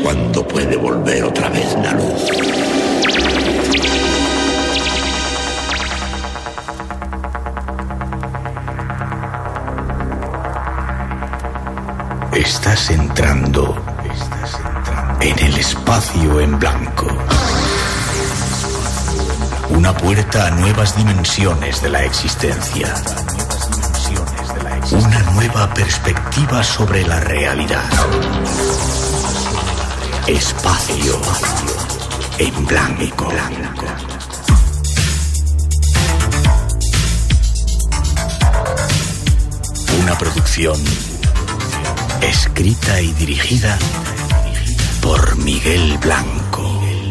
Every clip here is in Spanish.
cuándo puede volver otra vez la luz. Estás entrando en el espacio en blanco. Una puerta a nuevas dimensiones de la existencia. Una nueva perspectiva sobre la realidad. Espacio en blanco. Una producción escrita y dirigida por Miguel Blanco.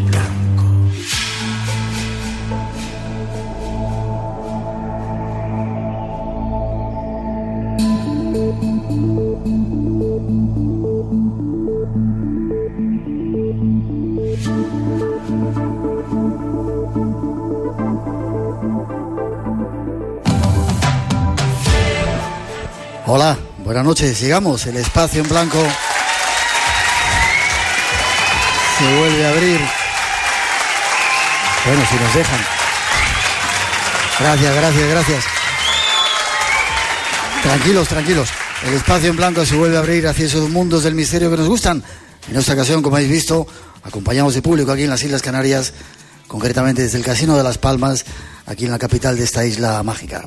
Hola, buenas noches. Sigamos, el espacio en blanco se vuelve a abrir. Bueno, si nos dejan. Gracias. Tranquilos. El espacio en blanco se vuelve a abrir hacia esos mundos del misterio que nos gustan. En esta ocasión, como habéis visto, acompañamos de público aquí en las Islas Canarias, concretamente desde el Casino de Las Palmas, aquí en la capital de esta isla mágica.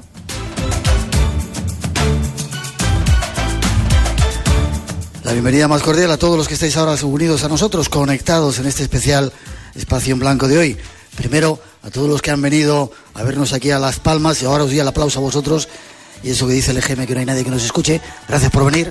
La bienvenida más cordial a todos los que estáis ahora unidos a nosotros, conectados en este especial espacio en blanco de hoy. Primero, a todos los que han venido a vernos aquí a Las Palmas, y ahora os doy el aplauso a vosotros, y eso que dice el EGM, que no hay nadie que nos escuche. Gracias por venir.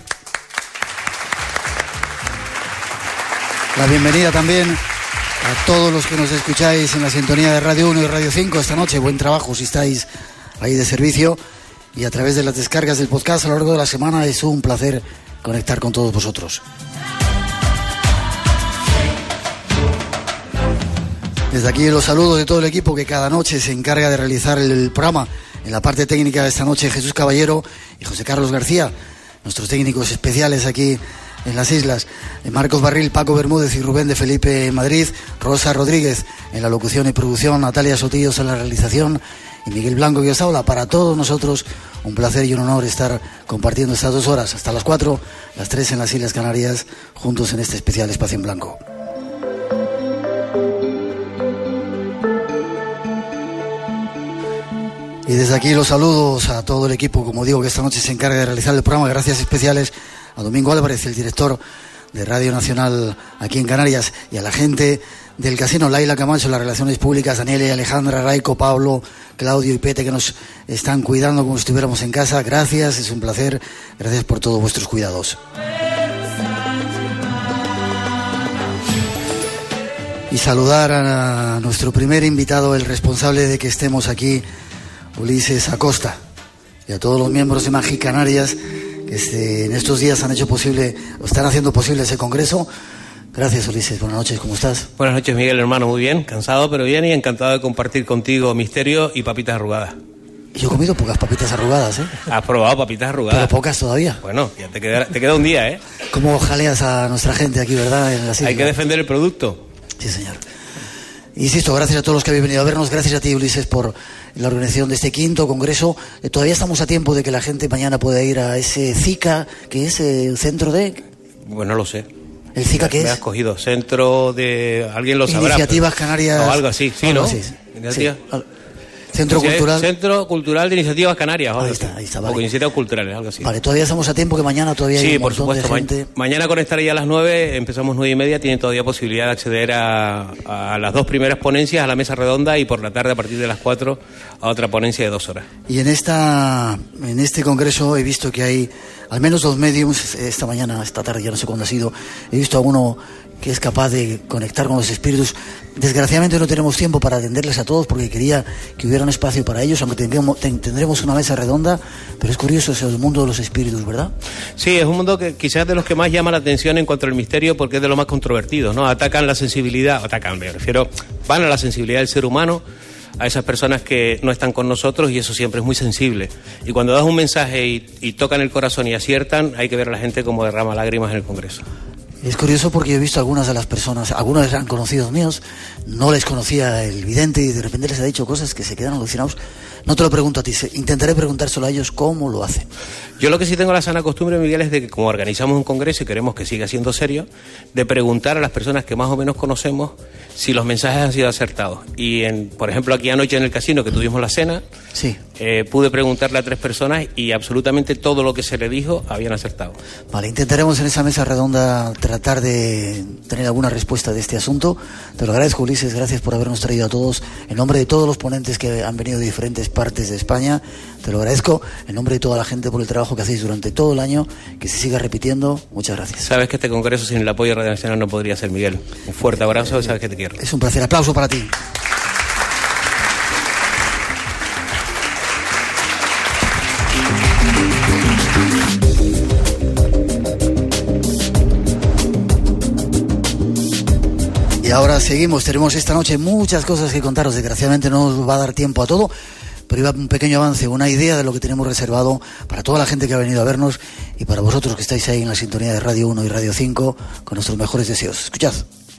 La bienvenida también a todos los que nos escucháis en la sintonía de Radio 1 y Radio 5 esta noche. Buen trabajo si estáis ahí de servicio, y a través de las descargas del podcast a lo largo de la semana. Es un placer conectar con todos vosotros. Desde aquí los saludos de todo el equipo que cada noche se encarga de realizar el programa. En la parte técnica de esta noche, Jesús Caballero y José Carlos García, nuestros técnicos especiales aquí en las islas. Marcos Barril, Paco Bermúdez y Rubén de Felipe en Madrid. Rosa Rodríguez en la locución y producción. Natalia Sotillos en la realización. Y Miguel Blanco que os habla. Para todos nosotros un placer y un honor estar compartiendo estas 2 horas, hasta las 4, las 3 en las Islas Canarias, juntos en este especial espacio en blanco. Y desde aquí los saludos a todo el equipo, como digo, que esta noche se encarga de realizar el programa. Gracias especiales a Domingo Álvarez, el director de Radio Nacional aquí en Canarias, y a la gente del casino, Laila Camacho, las relaciones públicas, Daniel y Alejandra, Raico, Pablo, Claudio y Pete, que nos están cuidando como si estuviéramos en casa. Gracias, es un placer. Gracias por todos vuestros cuidados. Y saludar a nuestro primer invitado, el responsable de que estemos aquí, Ulises Acosta, y a todos los miembros de Magi Canarias que en estos días han hecho posible, o están haciendo posible ese congreso. Gracias, Ulises. Buenas noches, ¿cómo estás? Buenas noches, Miguel, hermano. Muy bien, cansado pero bien, y encantado de compartir contigo misterio y papitas arrugadas. Yo he comido pocas papitas arrugadas, ¿eh? ¿Has probado papitas arrugadas? Pero pocas todavía. Bueno, ya te queda un día, ¿eh? ¿Cómo jaleas a nuestra gente aquí, verdad? En las islas. Hay que defender el producto. Sí, señor. Insisto, gracias a todos los que habéis venido a vernos. Gracias a ti, Ulises, por la organización de este 5º congreso. Todavía estamos a tiempo de que la gente mañana pueda ir a ese CICA, que es el centro de... Bueno, no lo sé. ¿El CICA qué es? Me has cogido. Centro de... Alguien lo sabrá. Iniciativas Canarias... O algo así, sí, ¿no? Sí. Iniciativa... Sí. Centro Cultural. Centro Cultural de Iniciativas Canarias. Ahí está, vale. O iniciativas culturales, algo así. Vale, todavía estamos a tiempo, que mañana todavía hay un montón, por supuesto, de gente. Mañana conectaría a las 9, empezamos 9:30, tienen todavía posibilidad de acceder a las 2 primeras ponencias, a la mesa redonda, y por la tarde a partir de las 4 a otra ponencia de 2 horas. Y en este congreso he visto que hay al menos 2 mediums, esta tarde, ya no sé cuándo ha sido, he visto a uno que es capaz de conectar con los espíritus. Desgraciadamente no tenemos tiempo para atenderles a todos, porque quería que hubiera un espacio para ellos, aunque tendremos una mesa redonda, pero es curioso, es el mundo de los espíritus, ¿verdad? Sí, es un mundo que quizás de los que más llama la atención en cuanto al misterio, porque es de los más controvertidos, ¿no? Atacan la sensibilidad, van a la sensibilidad del ser humano, a esas personas que no están con nosotros, y eso siempre es muy sensible. Y cuando das un mensaje y tocan el corazón y aciertan, hay que ver a la gente como derrama lágrimas en el Congreso. Es curioso porque yo he visto algunas de las personas, algunos eran conocidos míos, no les conocía el vidente y de repente les ha dicho cosas que se quedan alucinados. No te lo pregunto a ti, intentaré preguntárselo a ellos cómo lo hacen. Yo lo que sí tengo la sana costumbre, Miguel, es de que como organizamos un congreso y queremos que siga siendo serio, de preguntar a las personas que más o menos conocemos si los mensajes han sido acertados. Y, por ejemplo, aquí anoche en el casino que tuvimos la cena, sí. Pude preguntarle a 3 personas y absolutamente todo lo que se le dijo habían acertado. Vale, intentaremos en esa mesa redonda tratar de tener alguna respuesta de este asunto. Te lo agradezco, Ulises, gracias por habernos traído a todos, en nombre de todos los ponentes que han venido de diferentes partes de España, te lo agradezco, en nombre de toda la gente por el trabajo que hacéis durante todo el año, que se siga repitiendo, muchas gracias. Sabes que este congreso sin el apoyo de Radio Nacional no podría ser, Miguel. Un fuerte abrazo, sabes que te quiero. Es un placer, aplauso para ti. Y ahora seguimos, tenemos esta noche muchas cosas que contaros, desgraciadamente no nos va a dar tiempo a todo, pero iba un pequeño avance, una idea de lo que tenemos reservado para toda la gente que ha venido a vernos y para vosotros que estáis ahí en la sintonía de Radio 1 y Radio 5 con nuestros mejores deseos. Escuchad.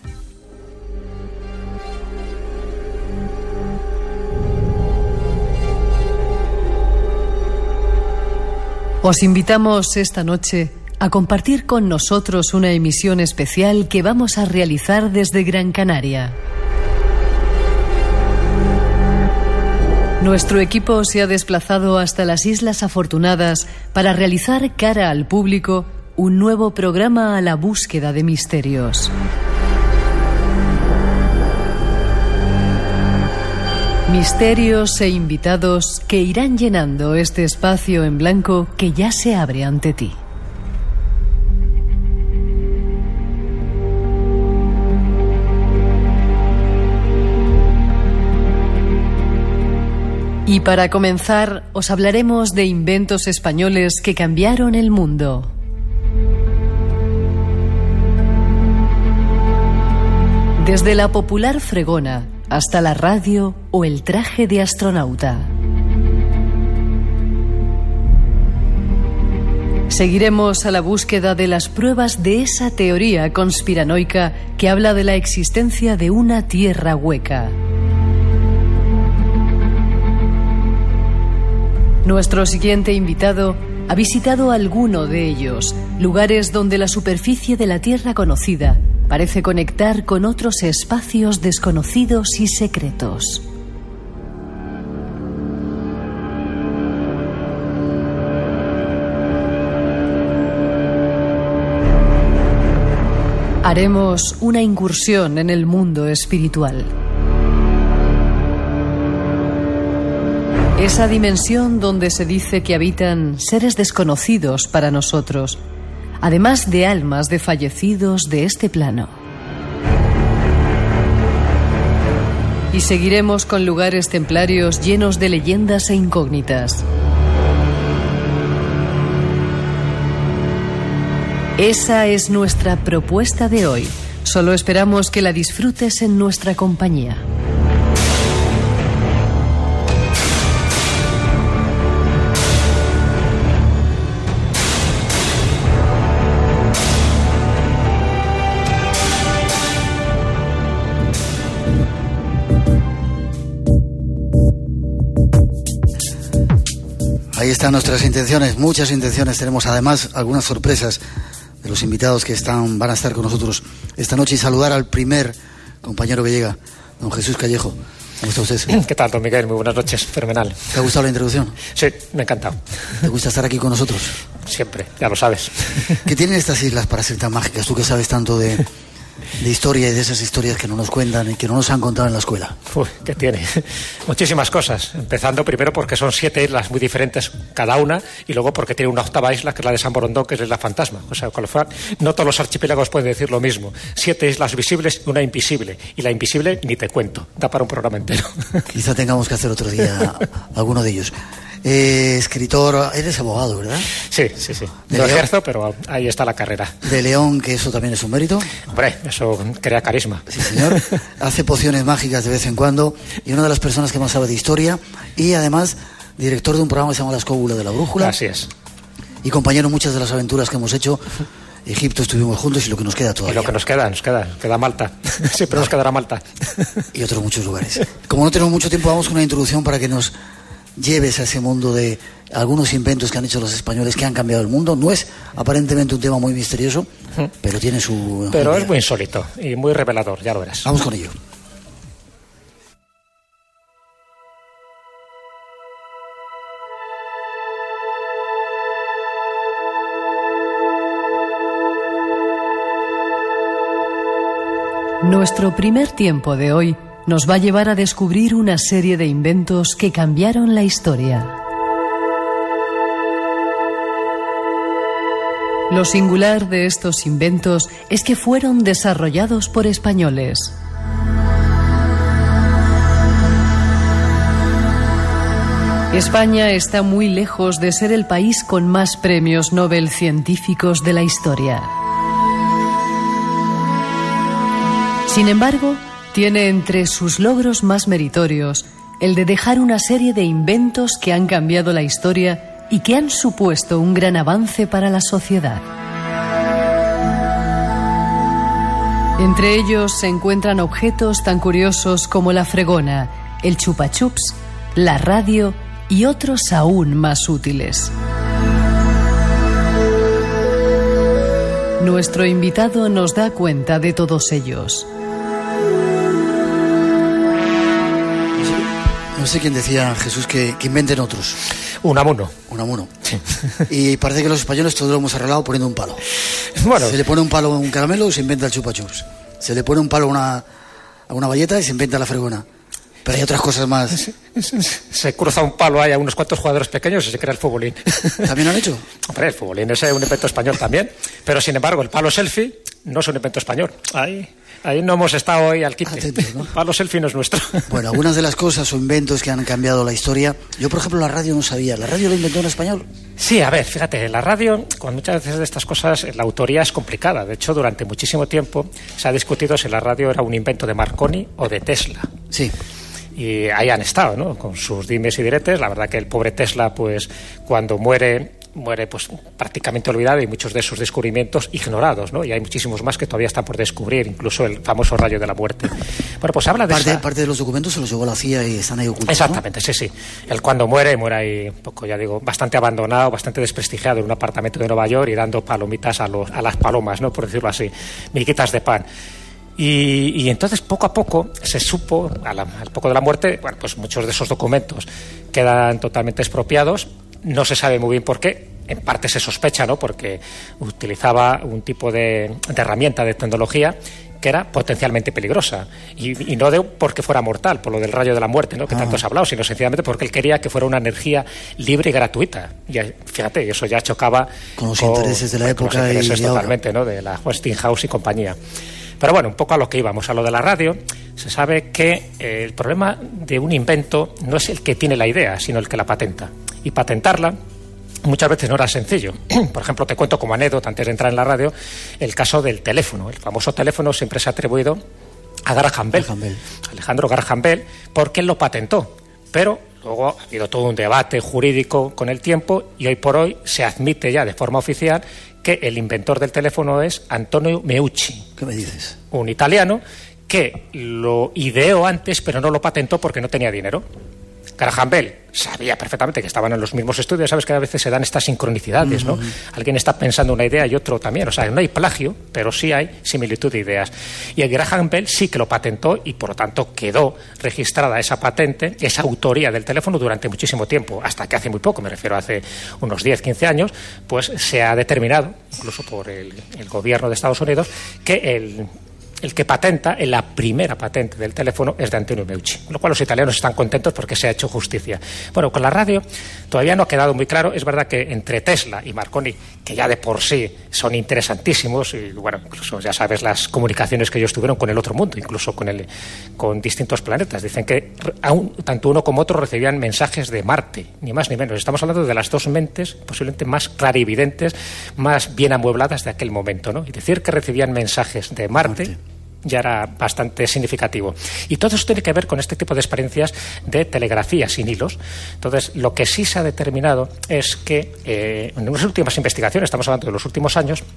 Os invitamos esta noche a compartir con nosotros una emisión especial que vamos a realizar desde Gran Canaria. Nuestro equipo se ha desplazado hasta las Islas Afortunadas para realizar cara al público un nuevo programa a la búsqueda de misterios. Misterios e invitados que irán llenando este espacio en blanco que ya se abre ante ti. Y para comenzar, os hablaremos de inventos españoles que cambiaron el mundo. Desde la popular fregona hasta la radio o el traje de astronauta. Seguiremos a la búsqueda de las pruebas de esa teoría conspiranoica que habla de la existencia de una tierra hueca. Nuestro siguiente invitado ha visitado alguno de ellos, lugares donde la superficie de la Tierra conocida parece conectar con otros espacios desconocidos y secretos. Haremos una incursión en el mundo espiritual. Esa dimensión donde se dice que habitan seres desconocidos para nosotros, además de almas de fallecidos de este plano. Y seguiremos con lugares templarios llenos de leyendas e incógnitas. Esa es nuestra propuesta de hoy. Solo esperamos que la disfrutes en nuestra compañía. Ahí están nuestras intenciones, muchas intenciones. Tenemos además algunas sorpresas de los invitados que van a estar con nosotros esta noche y saludar al primer compañero que llega, don Jesús Callejo. ¿Cómo está usted? ¿Qué tal, don Miguel? Muy buenas noches, fenomenal. ¿Te ha gustado la introducción? Sí, me ha encantado. ¿Te gusta estar aquí con nosotros? Siempre, ya lo sabes. ¿Qué tienen estas islas para ser tan mágicas? Tú que sabes tanto de historia y de esas historias que no nos cuentan y que no nos han contado en la escuela. Uy, ¿qué tiene? Muchísimas cosas. Empezando primero porque son 7 islas muy diferentes cada una y luego porque tiene una octava isla que es la de San Borondón, que es la isla fantasma. O sea, con lo cual, no todos los archipiélagos pueden decir lo mismo. 7 islas visibles y una invisible. Y la invisible ni te cuento. Da para un programa entero. Quizá tengamos que hacer otro día alguno de ellos. Escritor, eres abogado, ¿verdad? Sí. No ejerzo, pero ahí está la carrera. De León, que eso también es un mérito. Hombre, eso crea carisma. Sí, señor. Hace pociones mágicas de vez en cuando y una de las personas que más sabe de historia y además director de un programa que se llama La Escóbula de la Brújula. Así es. Y compañero en muchas de las aventuras que hemos hecho Egipto estuvimos juntos y lo que nos queda todavía. Y lo que nos queda Malta. Siempre nos quedará Malta. Y otros muchos lugares. Como no tenemos mucho tiempo, vamos con una introducción para que nos lleves a ese mundo de algunos inventos que han hecho los españoles que han cambiado el mundo. No es aparentemente un tema muy misterioso, pero tiene su... Pero es muy insólito y muy revelador, ya lo verás. Vamos con ello. Nuestro primer tiempo de hoy nos va a llevar a descubrir una serie de inventos que cambiaron la historia. Lo singular de estos inventos es que fueron desarrollados por españoles. España está muy lejos de ser el país con más premios Nobel científicos de la historia. Sin embargo, tiene entre sus logros más meritorios el de dejar una serie de inventos que han cambiado la historia y que han supuesto un gran avance para la sociedad. Entre ellos se encuentran objetos tan curiosos como la fregona, el chupa-chups, la radio y otros aún más útiles. Nuestro invitado nos da cuenta de todos ellos. No sé quién decía, Jesús, que inventen otros. Unamuno. Unamuno. Sí. Y parece que los españoles todo lo hemos arreglado poniendo un palo. Bueno. Se le pone un palo a un caramelo y se inventa el chupa-chups. Se le pone un palo a una valleta y se inventa la fregona. Pero hay otras cosas más. Se cruza un palo ahí a unos cuantos jugadores pequeños y se crea el futbolín. ¿También lo han hecho? Hombre, el futbolín es un invento español también. Pero sin embargo, el palo selfie no es un invento español. Ahí no hemos estado hoy al quite. Atentos, ¿no? El palo selfie no es nuestro. Bueno, algunas de las cosas o inventos que han cambiado la historia. Yo, por ejemplo, la radio no sabía. ¿La radio la inventó un español? Sí, a ver, fíjate, la radio, con muchas veces de estas cosas, la autoría es complicada. De hecho, durante muchísimo tiempo se ha discutido si la radio era un invento de Marconi o de Tesla. Sí. Y ahí han estado, ¿no? Con sus dimes y diretes. La verdad que el pobre Tesla, pues, cuando muere pues prácticamente olvidado y muchos de sus descubrimientos ignorados, ¿no? Y hay muchísimos más que todavía están por descubrir, incluso el famoso rayo de la muerte. Bueno, pues habla de parte de los documentos se los llevó la CIA y están ahí ocultos. Exactamente, ¿no? sí. Él cuando muere ahí un poco, ya digo, bastante abandonado, bastante desprestigiado en un apartamento de Nueva York y dando palomitas a las palomas, ¿no? Por decirlo así, miguitas de pan. Y entonces poco a poco se supo, al poco de la muerte, bueno, pues muchos de esos documentos quedan totalmente expropiados. No se sabe muy bien por qué, en parte se sospecha, ¿no? Porque utilizaba un tipo de herramienta, de tecnología que era potencialmente peligrosa y no porque fuera mortal, por lo del rayo de la muerte, ¿no? Que tanto se ha hablado, sino sencillamente porque él quería que fuera una energía libre y gratuita. Y fíjate, eso ya chocaba con los intereses de la época, con los intereses y de totalmente, ¿no? De la Westinghouse y compañía. Pero bueno, un poco a lo que íbamos, a lo de la radio. Se sabe que el problema de un invento no es el que tiene la idea, sino el que la patenta. Y patentarla muchas veces no era sencillo. Por ejemplo, te cuento como anécdota, antes de entrar en la radio, el caso del teléfono. El famoso teléfono siempre se ha atribuido a Graham Bell. Alejandro Graham Bell, porque él lo patentó. Pero luego ha habido todo un debate jurídico con el tiempo y hoy por hoy se admite ya de forma oficial que el inventor del teléfono es Antonio Meucci. ¿Qué me dices? Un italiano que lo ideó antes pero no lo patentó porque no tenía dinero. Graham Bell sabía perfectamente que estaban en los mismos estudios. Sabes que a veces se dan estas sincronicidades, ¿no? Alguien está pensando una idea y otro también. O sea, no hay plagio, pero sí hay similitud de ideas. Y el Graham Bell sí que lo patentó y, por lo tanto, quedó registrada esa patente, esa autoría del teléfono durante muchísimo tiempo. Hasta que hace muy poco, me refiero a hace unos 10, 15 años, pues se ha determinado, incluso por el gobierno de Estados Unidos, que el que patenta, la primera patente del teléfono es de Antonio Meucci, con lo cual los italianos están contentos porque se ha hecho justicia. Bueno, con la radio todavía no ha quedado muy claro. Es verdad que entre Tesla y Marconi, que ya de por sí son interesantísimos, y bueno, incluso ya sabes las comunicaciones que ellos tuvieron con el otro mundo, incluso con distintos planetas. Dicen que tanto uno como otro recibían mensajes de Marte, ni más ni menos. Estamos hablando de las dos mentes posiblemente más clarividentes, más bien amuebladas de aquel momento, ¿no? Y decir que recibían mensajes de Marte ya era bastante significativo. Y todo eso tiene que ver con este tipo de experiencias de telegrafía sin hilos. Entonces, lo que sí se ha determinado es que en unas últimas investigaciones, estamos hablando de los últimos años,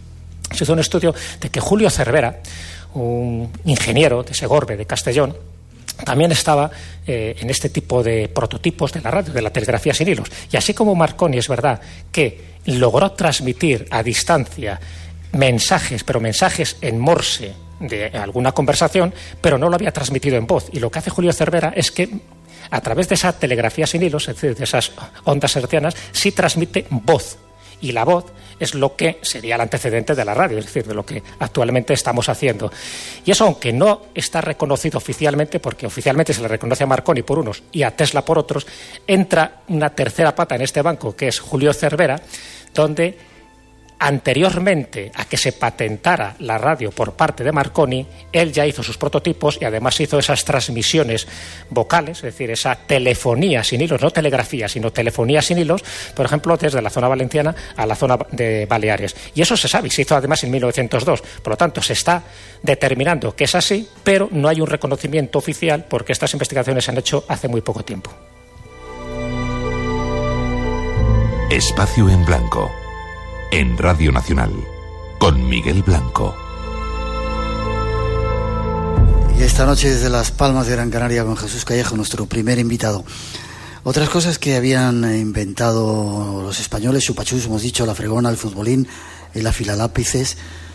se hizo un estudio de que Julio Cervera, un ingeniero de Segorbe, de Castellón, también estaba en este tipo de prototipos de la radio, de la telegrafía sin hilos. Y así como Marconi es verdad que logró transmitir a distancia mensajes, pero mensajes en Morse de alguna conversación, pero no lo había transmitido en voz. Y lo que hace Julio Cervera es que a través de esa telegrafía sin hilos, es decir, de esas ondas hertzianas, sí transmite voz. Y la voz es lo que sería el antecedente de la radio, es decir, de lo que actualmente estamos haciendo. Y eso, aunque no está reconocido oficialmente, porque oficialmente se le reconoce a Marconi por unos y a Tesla por otros, entra una tercera pata en este banco, que es Julio Cervera, donde anteriormente a que se patentara la radio por parte de Marconi, él ya hizo sus prototipos y además hizo esas transmisiones vocales, es decir, esa telefonía sin hilos, no telegrafía, sino telefonía sin hilos, por ejemplo, desde la zona valenciana a la zona de Baleares. Y eso se sabe, y se hizo además en 1902. Por lo tanto, se está determinando que es así, pero no hay un reconocimiento oficial porque estas investigaciones se han hecho hace muy poco tiempo. Espacio en Blanco, en Radio Nacional, con Miguel Blanco. Y esta noche desde Las Palmas de Gran Canaria con Jesús Callejo, nuestro primer invitado. Otras cosas que habían inventado los españoles, chupachus, hemos dicho, la fregona, el futbolín, el afilalápices,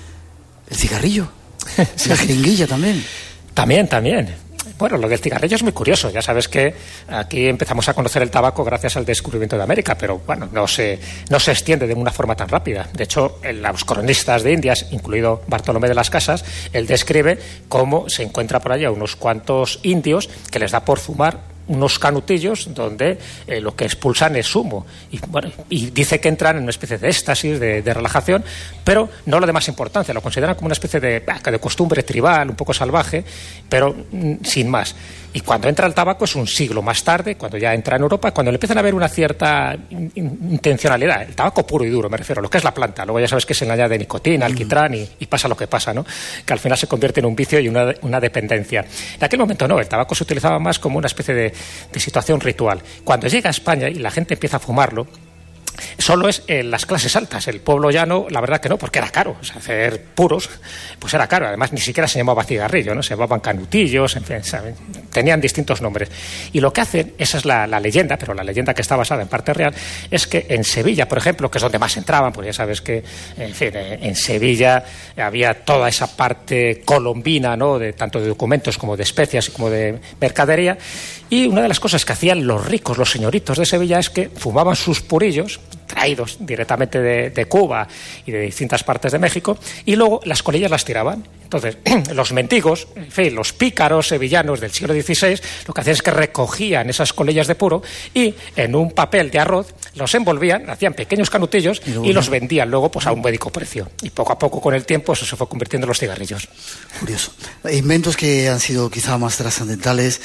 el cigarrillo, la jeringuilla también. También. Bueno, lo del cigarrillo es muy curioso. Ya sabes que aquí empezamos a conocer el tabaco gracias al descubrimiento de América, pero bueno, no se extiende de una forma tan rápida. De hecho, en los cronistas de Indias, incluido Bartolomé de las Casas, él describe cómo se encuentra por allá unos cuantos indios que les da por fumar unos canutillos donde lo que expulsan es humo y dice que entran en una especie de éxtasis, de relajación, pero no lo de más importancia, lo consideran como una especie de costumbre tribal, un poco salvaje, pero sin más. Y cuando entra el tabaco es un siglo más tarde, cuando ya entra en Europa, cuando le empiezan a ver una cierta intencionalidad. El tabaco puro y duro, me refiero, lo que es la planta. Luego ya sabes que se le añade nicotina, alquitrán y pasa lo que pasa, ¿no? Que al final se convierte en un vicio y una dependencia. En aquel momento no, el tabaco se utilizaba más como una especie de situación ritual. Cuando llega a España y la gente empieza a fumarlo, solo es en las clases altas. El pueblo llano, la verdad que no, porque era caro. O sea, hacer puros, pues era caro. Además, ni siquiera se llamaba cigarrillo, ¿no? Se llamaban canutillos, en fin, ¿saben? Tenían distintos nombres. Y lo que hacen, esa es la leyenda, pero la leyenda que está basada en parte real, es que en Sevilla, por ejemplo, que es donde más entraban, pues ya sabes que, en fin, en Sevilla había toda esa parte colombina, ¿no? De tanto de documentos como de especias como de mercadería. Y una de las cosas que hacían los ricos, los señoritos de Sevilla, es que fumaban sus purillos, traídos directamente de Cuba y de distintas partes de México, y luego las colillas las tiraban. Entonces, los mendigos, en fin, los pícaros sevillanos del siglo XVI, lo que hacían es que recogían esas colillas de puro y en un papel de arroz los envolvían, hacían pequeños canutillos y los vendían luego pues a un módico precio. Y poco a poco, con el tiempo, eso se fue convirtiendo en los cigarrillos. Curioso. Inventos que han sido quizá más trascendentales.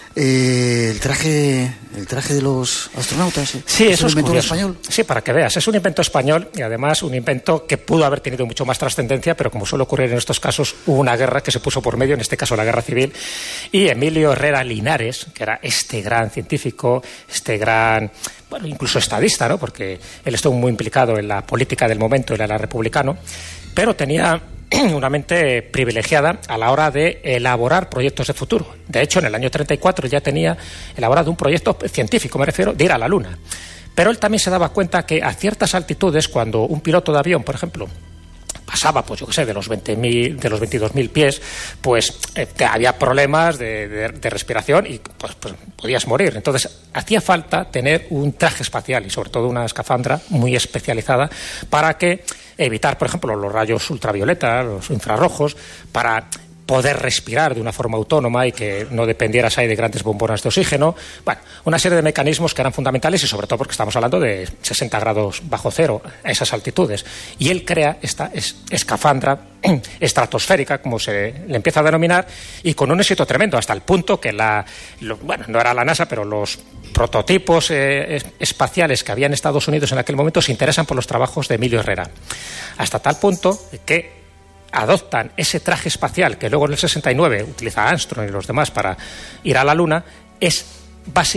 El traje de los astronautas. Sí, eso es un invento curioso. español. Sí, para que veas, es un invento español y además un invento que pudo haber tenido mucho más trascendencia, pero como suele ocurrir en estos casos, hubo una guerra que se puso por medio, en este caso la Guerra Civil, y Emilio Herrera Linares, que era este gran científico, este gran, bueno, incluso estadista, ¿no? Porque él estuvo muy implicado en la política del momento, él era republicano, pero tenía una mente privilegiada a la hora de elaborar proyectos de futuro. De hecho, en el año 34 ya tenía elaborado un proyecto científico, me refiero, de ir a la Luna. Pero él también se daba cuenta que a ciertas altitudes, cuando un piloto de avión, por ejemplo, pasaba, pues yo qué sé, de los 22.000 pies, pues había problemas de respiración y pues podías morir. Entonces, hacía falta tener un traje espacial y sobre todo una escafandra muy especializada para que evitar, por ejemplo, los rayos ultravioleta, los infrarrojos, para poder respirar de una forma autónoma y que no dependieras ahí de grandes bombonas de oxígeno. Bueno, una serie de mecanismos que eran fundamentales y sobre todo porque estamos hablando de 60 grados bajo cero a esas altitudes. Y él crea esta escafandra estratosférica, como se le empieza a denominar, y con un éxito tremendo, hasta el punto que no era la NASA, pero los prototipos espaciales que había en Estados Unidos en aquel momento se interesan por los trabajos de Emilio Herrera. Hasta tal punto que adoptan ese traje espacial que luego en el 69 utiliza Armstrong y los demás para ir a la Luna, es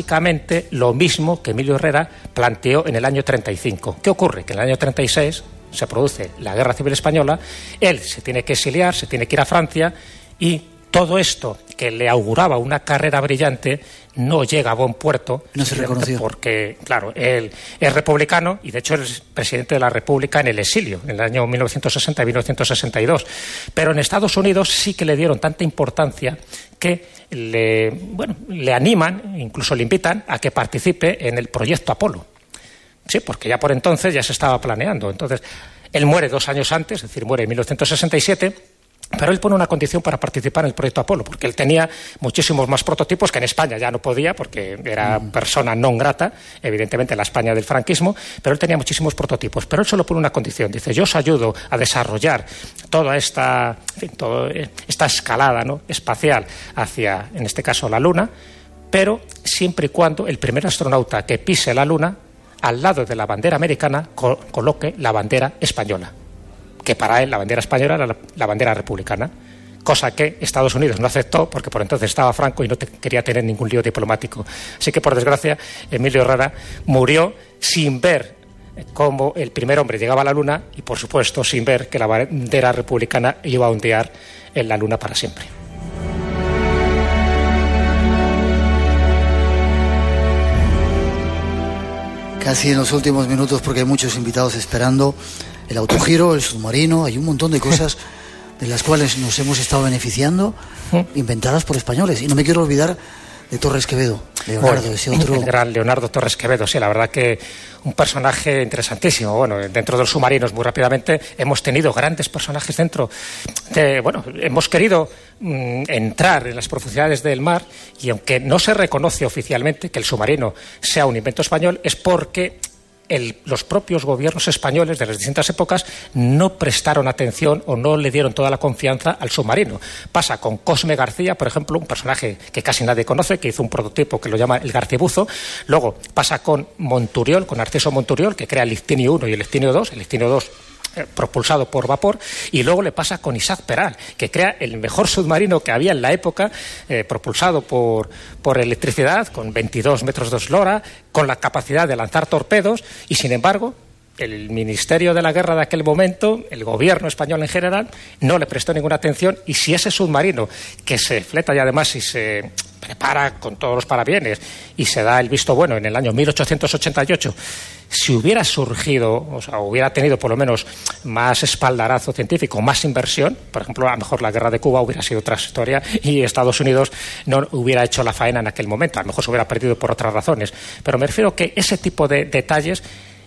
básicamente lo mismo que Emilio Herrera planteó en el año 35. ¿Qué ocurre? Que en el año 36 se produce la Guerra Civil Española, él se tiene que exiliar, se tiene que ir a Francia y todo esto que le auguraba una carrera brillante no llega a buen puerto. No se reconoció. Porque, claro, él es republicano y de hecho es presidente de la República en el exilio, en el año 1960 y 1962. Pero en Estados Unidos sí que le dieron tanta importancia que le animan, incluso le invitan a que participe en el proyecto Apolo. Sí, porque ya por entonces ya se estaba planeando. Entonces, él muere 2 años antes, es decir, muere en 1967, pero él pone una condición para participar en el proyecto Apolo, porque él tenía muchísimos más prototipos que en España ya no podía, porque era persona non grata, evidentemente en la España del franquismo, pero él tenía muchísimos prototipos. Pero él solo pone una condición, dice, yo os ayudo a desarrollar toda esta escalada, ¿no?, espacial hacia, en este caso, la Luna, pero siempre y cuando el primer astronauta que pise la Luna, al lado de la bandera americana, coloque la bandera española, que para él la bandera española era la bandera republicana, cosa que Estados Unidos no aceptó porque por entonces estaba Franco y no quería tener ningún lío diplomático. Así que, por desgracia, Emilio Herrera murió sin ver cómo el primer hombre llegaba a la Luna y, por supuesto, sin ver que la bandera republicana iba a ondear en la Luna para siempre. Casi en los últimos minutos, porque hay muchos invitados esperando, el autogiro, el submarino, hay un montón de cosas de las cuales nos hemos estado beneficiando, inventadas por españoles. Y no me quiero olvidar de Torres Quevedo, Leonardo, ese otro... El gran Leonardo Torres Quevedo, sí, la verdad que un personaje interesantísimo. Bueno, dentro de los submarinos, muy rápidamente, hemos tenido grandes personajes dentro de... Bueno, hemos querido entrar en las profundidades del mar y aunque no se reconoce oficialmente que el submarino sea un invento español, es porque los propios gobiernos españoles de las distintas épocas no prestaron atención o no le dieron toda la confianza al submarino. Pasa con Cosme García, por ejemplo, un personaje que casi nadie conoce, que hizo un prototipo que lo llama el Garcibuzo. Luego pasa con Monturiol, con Narciso Monturiol, que crea el Ictinio 1 y el Ictinio 2, el Ictinio 2 propulsado por vapor, y luego le pasa con Isaac Peral, que crea el mejor submarino que había en la época, propulsado por electricidad, con 22 metros de eslora, con la capacidad de lanzar torpedos, y sin embargo el Ministerio de la Guerra de aquel momento, el gobierno español en general, no le prestó ninguna atención, y si ese submarino, que se fleta y además y se prepara con todos los parabienes y se da el visto bueno en el año 1888, si hubiera surgido, o sea, hubiera tenido por lo menos más espaldarazo científico, más inversión, por ejemplo, a lo mejor la guerra de Cuba hubiera sido otra historia y Estados Unidos no hubiera hecho la faena en aquel momento, a lo mejor se hubiera perdido por otras razones, pero me refiero que ese tipo de detalles,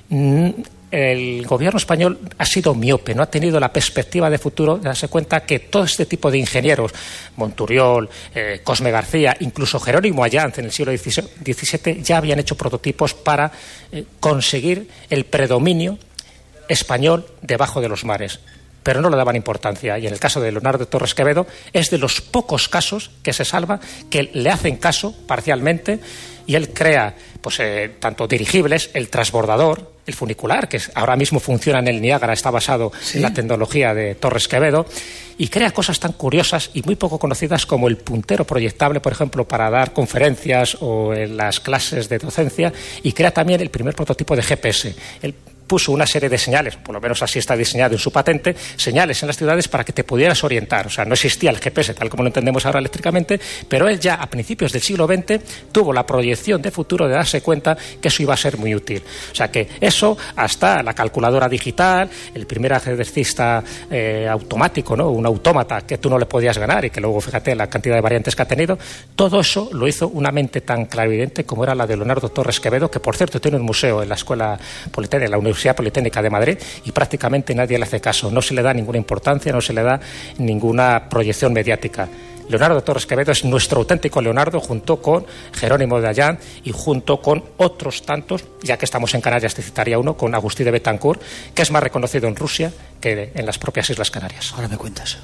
el gobierno español ha sido miope, no ha tenido la perspectiva de futuro de darse cuenta que todo este tipo de ingenieros, Monturiol, Cosme García, incluso Jerónimo Allanz en el siglo XVII, ya habían hecho prototipos para conseguir el predominio español debajo de los mares, pero no le daban importancia. Y en el caso de Leonardo Torres Quevedo es de los pocos casos que se salva, que le hacen caso parcialmente, y él crea tanto dirigibles, el transbordador, el funicular, que ahora mismo funciona en el Niágara, está basado en la tecnología de Torres Quevedo, y crea cosas tan curiosas y muy poco conocidas como el puntero proyectable, por ejemplo, para dar conferencias o en las clases de docencia, y crea también el primer prototipo de GPS. Él puso una serie de señales, por lo menos así está diseñado en su patente, señales en las ciudades para que te pudieras orientar. O sea, no existía el GPS tal como lo entendemos ahora eléctricamente, pero él ya a principios del siglo XX tuvo la proyección de futuro de darse cuenta que eso iba a ser muy útil. O sea, que eso, hasta la calculadora digital, el primer ajedrecista automático, ¿no?, un autómata que tú no le podías ganar y que luego, fíjate, la cantidad de variantes que ha tenido, todo eso lo hizo una mente tan clarividente como era la de Leonardo Torres Quevedo, que por cierto tiene un museo en la Escuela Politécnica, en la Universidad Politécnica de Madrid, y prácticamente nadie le hace caso, no se le da ninguna importancia, no se le da ninguna proyección mediática. Leonardo Torres Quevedo es nuestro auténtico Leonardo, junto con Jerónimo de Allanz y junto con otros tantos, ya que estamos en Canarias te citaría uno, con Agustí de Betancourt, que es más reconocido en Rusia que en las propias Islas Canarias. Ahora me cuentas.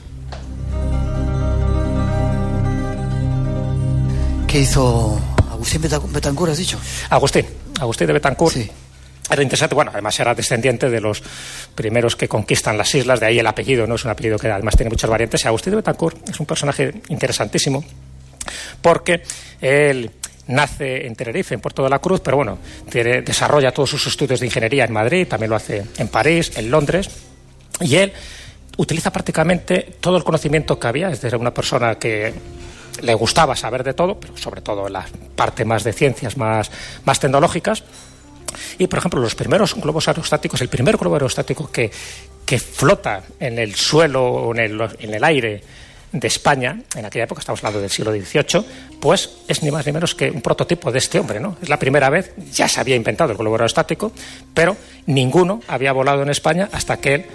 ¿Qué hizo Agustín Betancourt, has dicho? Agustín de Betancourt. Sí. Era interesante, bueno, además era descendiente de los primeros que conquistan las islas, de ahí el apellido, ¿no? Es un apellido que además tiene muchas variantes. Y Agustín de Betancourt es un personaje interesantísimo porque él nace en Tenerife, en Puerto de la Cruz, pero bueno, desarrolla todos sus estudios de ingeniería en Madrid, también lo hace en París, en Londres, y él utiliza prácticamente todo el conocimiento que había. Es decir, una persona que le gustaba saber de todo, pero sobre todo en la parte más de ciencias, más tecnológicas. Y, por ejemplo, los primeros globos aerostáticos, el primer globo aerostático que flota en el suelo o en el aire de España, en aquella época, estamos hablando del siglo XVIII, pues es ni más ni menos que un prototipo de este hombre, ¿no? Es la primera vez, ya se había inventado el globo aerostático, pero ninguno había volado en España hasta que él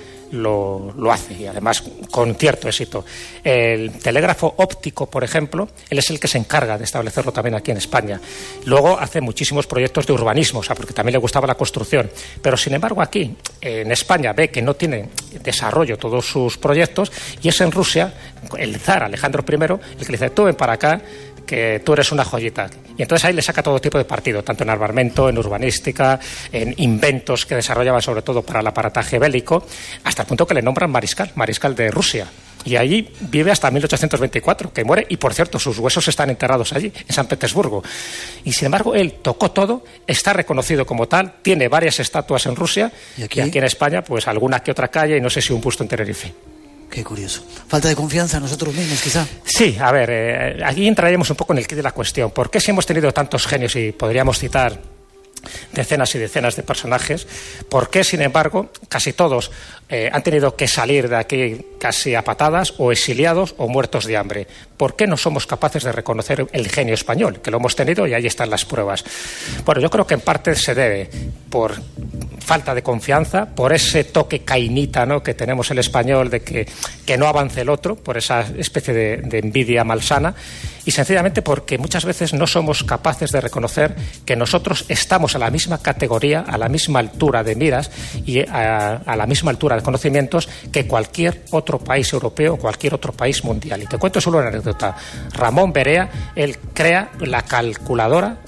lo hace, y además con cierto éxito. El telégrafo óptico, por ejemplo, él es el que se encarga de establecerlo también aquí en España. Luego hace muchísimos proyectos de urbanismo, o sea, porque también le gustaba la construcción, pero sin embargo aquí en España ve que no tiene desarrollo todos sus proyectos, y es en Rusia el zar Alejandro I el que le dice: tú ven para acá, que tú eres una joyita. Y entonces ahí le saca todo tipo de partido, tanto en armamento, en urbanística, en inventos que desarrollaba sobre todo para el aparataje bélico, hasta el punto que le nombran mariscal de Rusia. Y allí vive hasta 1824, que muere, y por cierto, sus huesos están enterrados allí, en San Petersburgo. Y sin embargo, él tocó todo, está reconocido como tal, tiene varias estatuas en Rusia, y aquí en España, pues alguna que otra calle, y no sé si un busto en Tenerife. Qué curioso. ¿Falta de confianza en nosotros mismos, quizá? Sí, a ver, aquí entraríamos un poco en el quid de la cuestión. ¿Por qué si hemos tenido tantos genios y podríamos citar decenas y decenas de personajes, por qué, sin embargo, casi todos han tenido que salir de aquí casi a patadas, o exiliados o muertos de hambre? ¿Por qué no somos capaces de reconocer el genio español? Que lo hemos tenido y ahí están las pruebas. Bueno, yo creo que en parte se debe por falta de confianza, por ese toque cainita, ¿no?, que tenemos el español de que no avance el otro, por esa especie de envidia malsana, y sencillamente porque muchas veces no somos capaces de reconocer que nosotros estamos a la misma categoría, a la misma altura de miras y a la misma altura de conocimientos que cualquier otro país europeo o cualquier otro país mundial. Y te cuento solo una anécdota. Ramón Berea, él crea una calculadora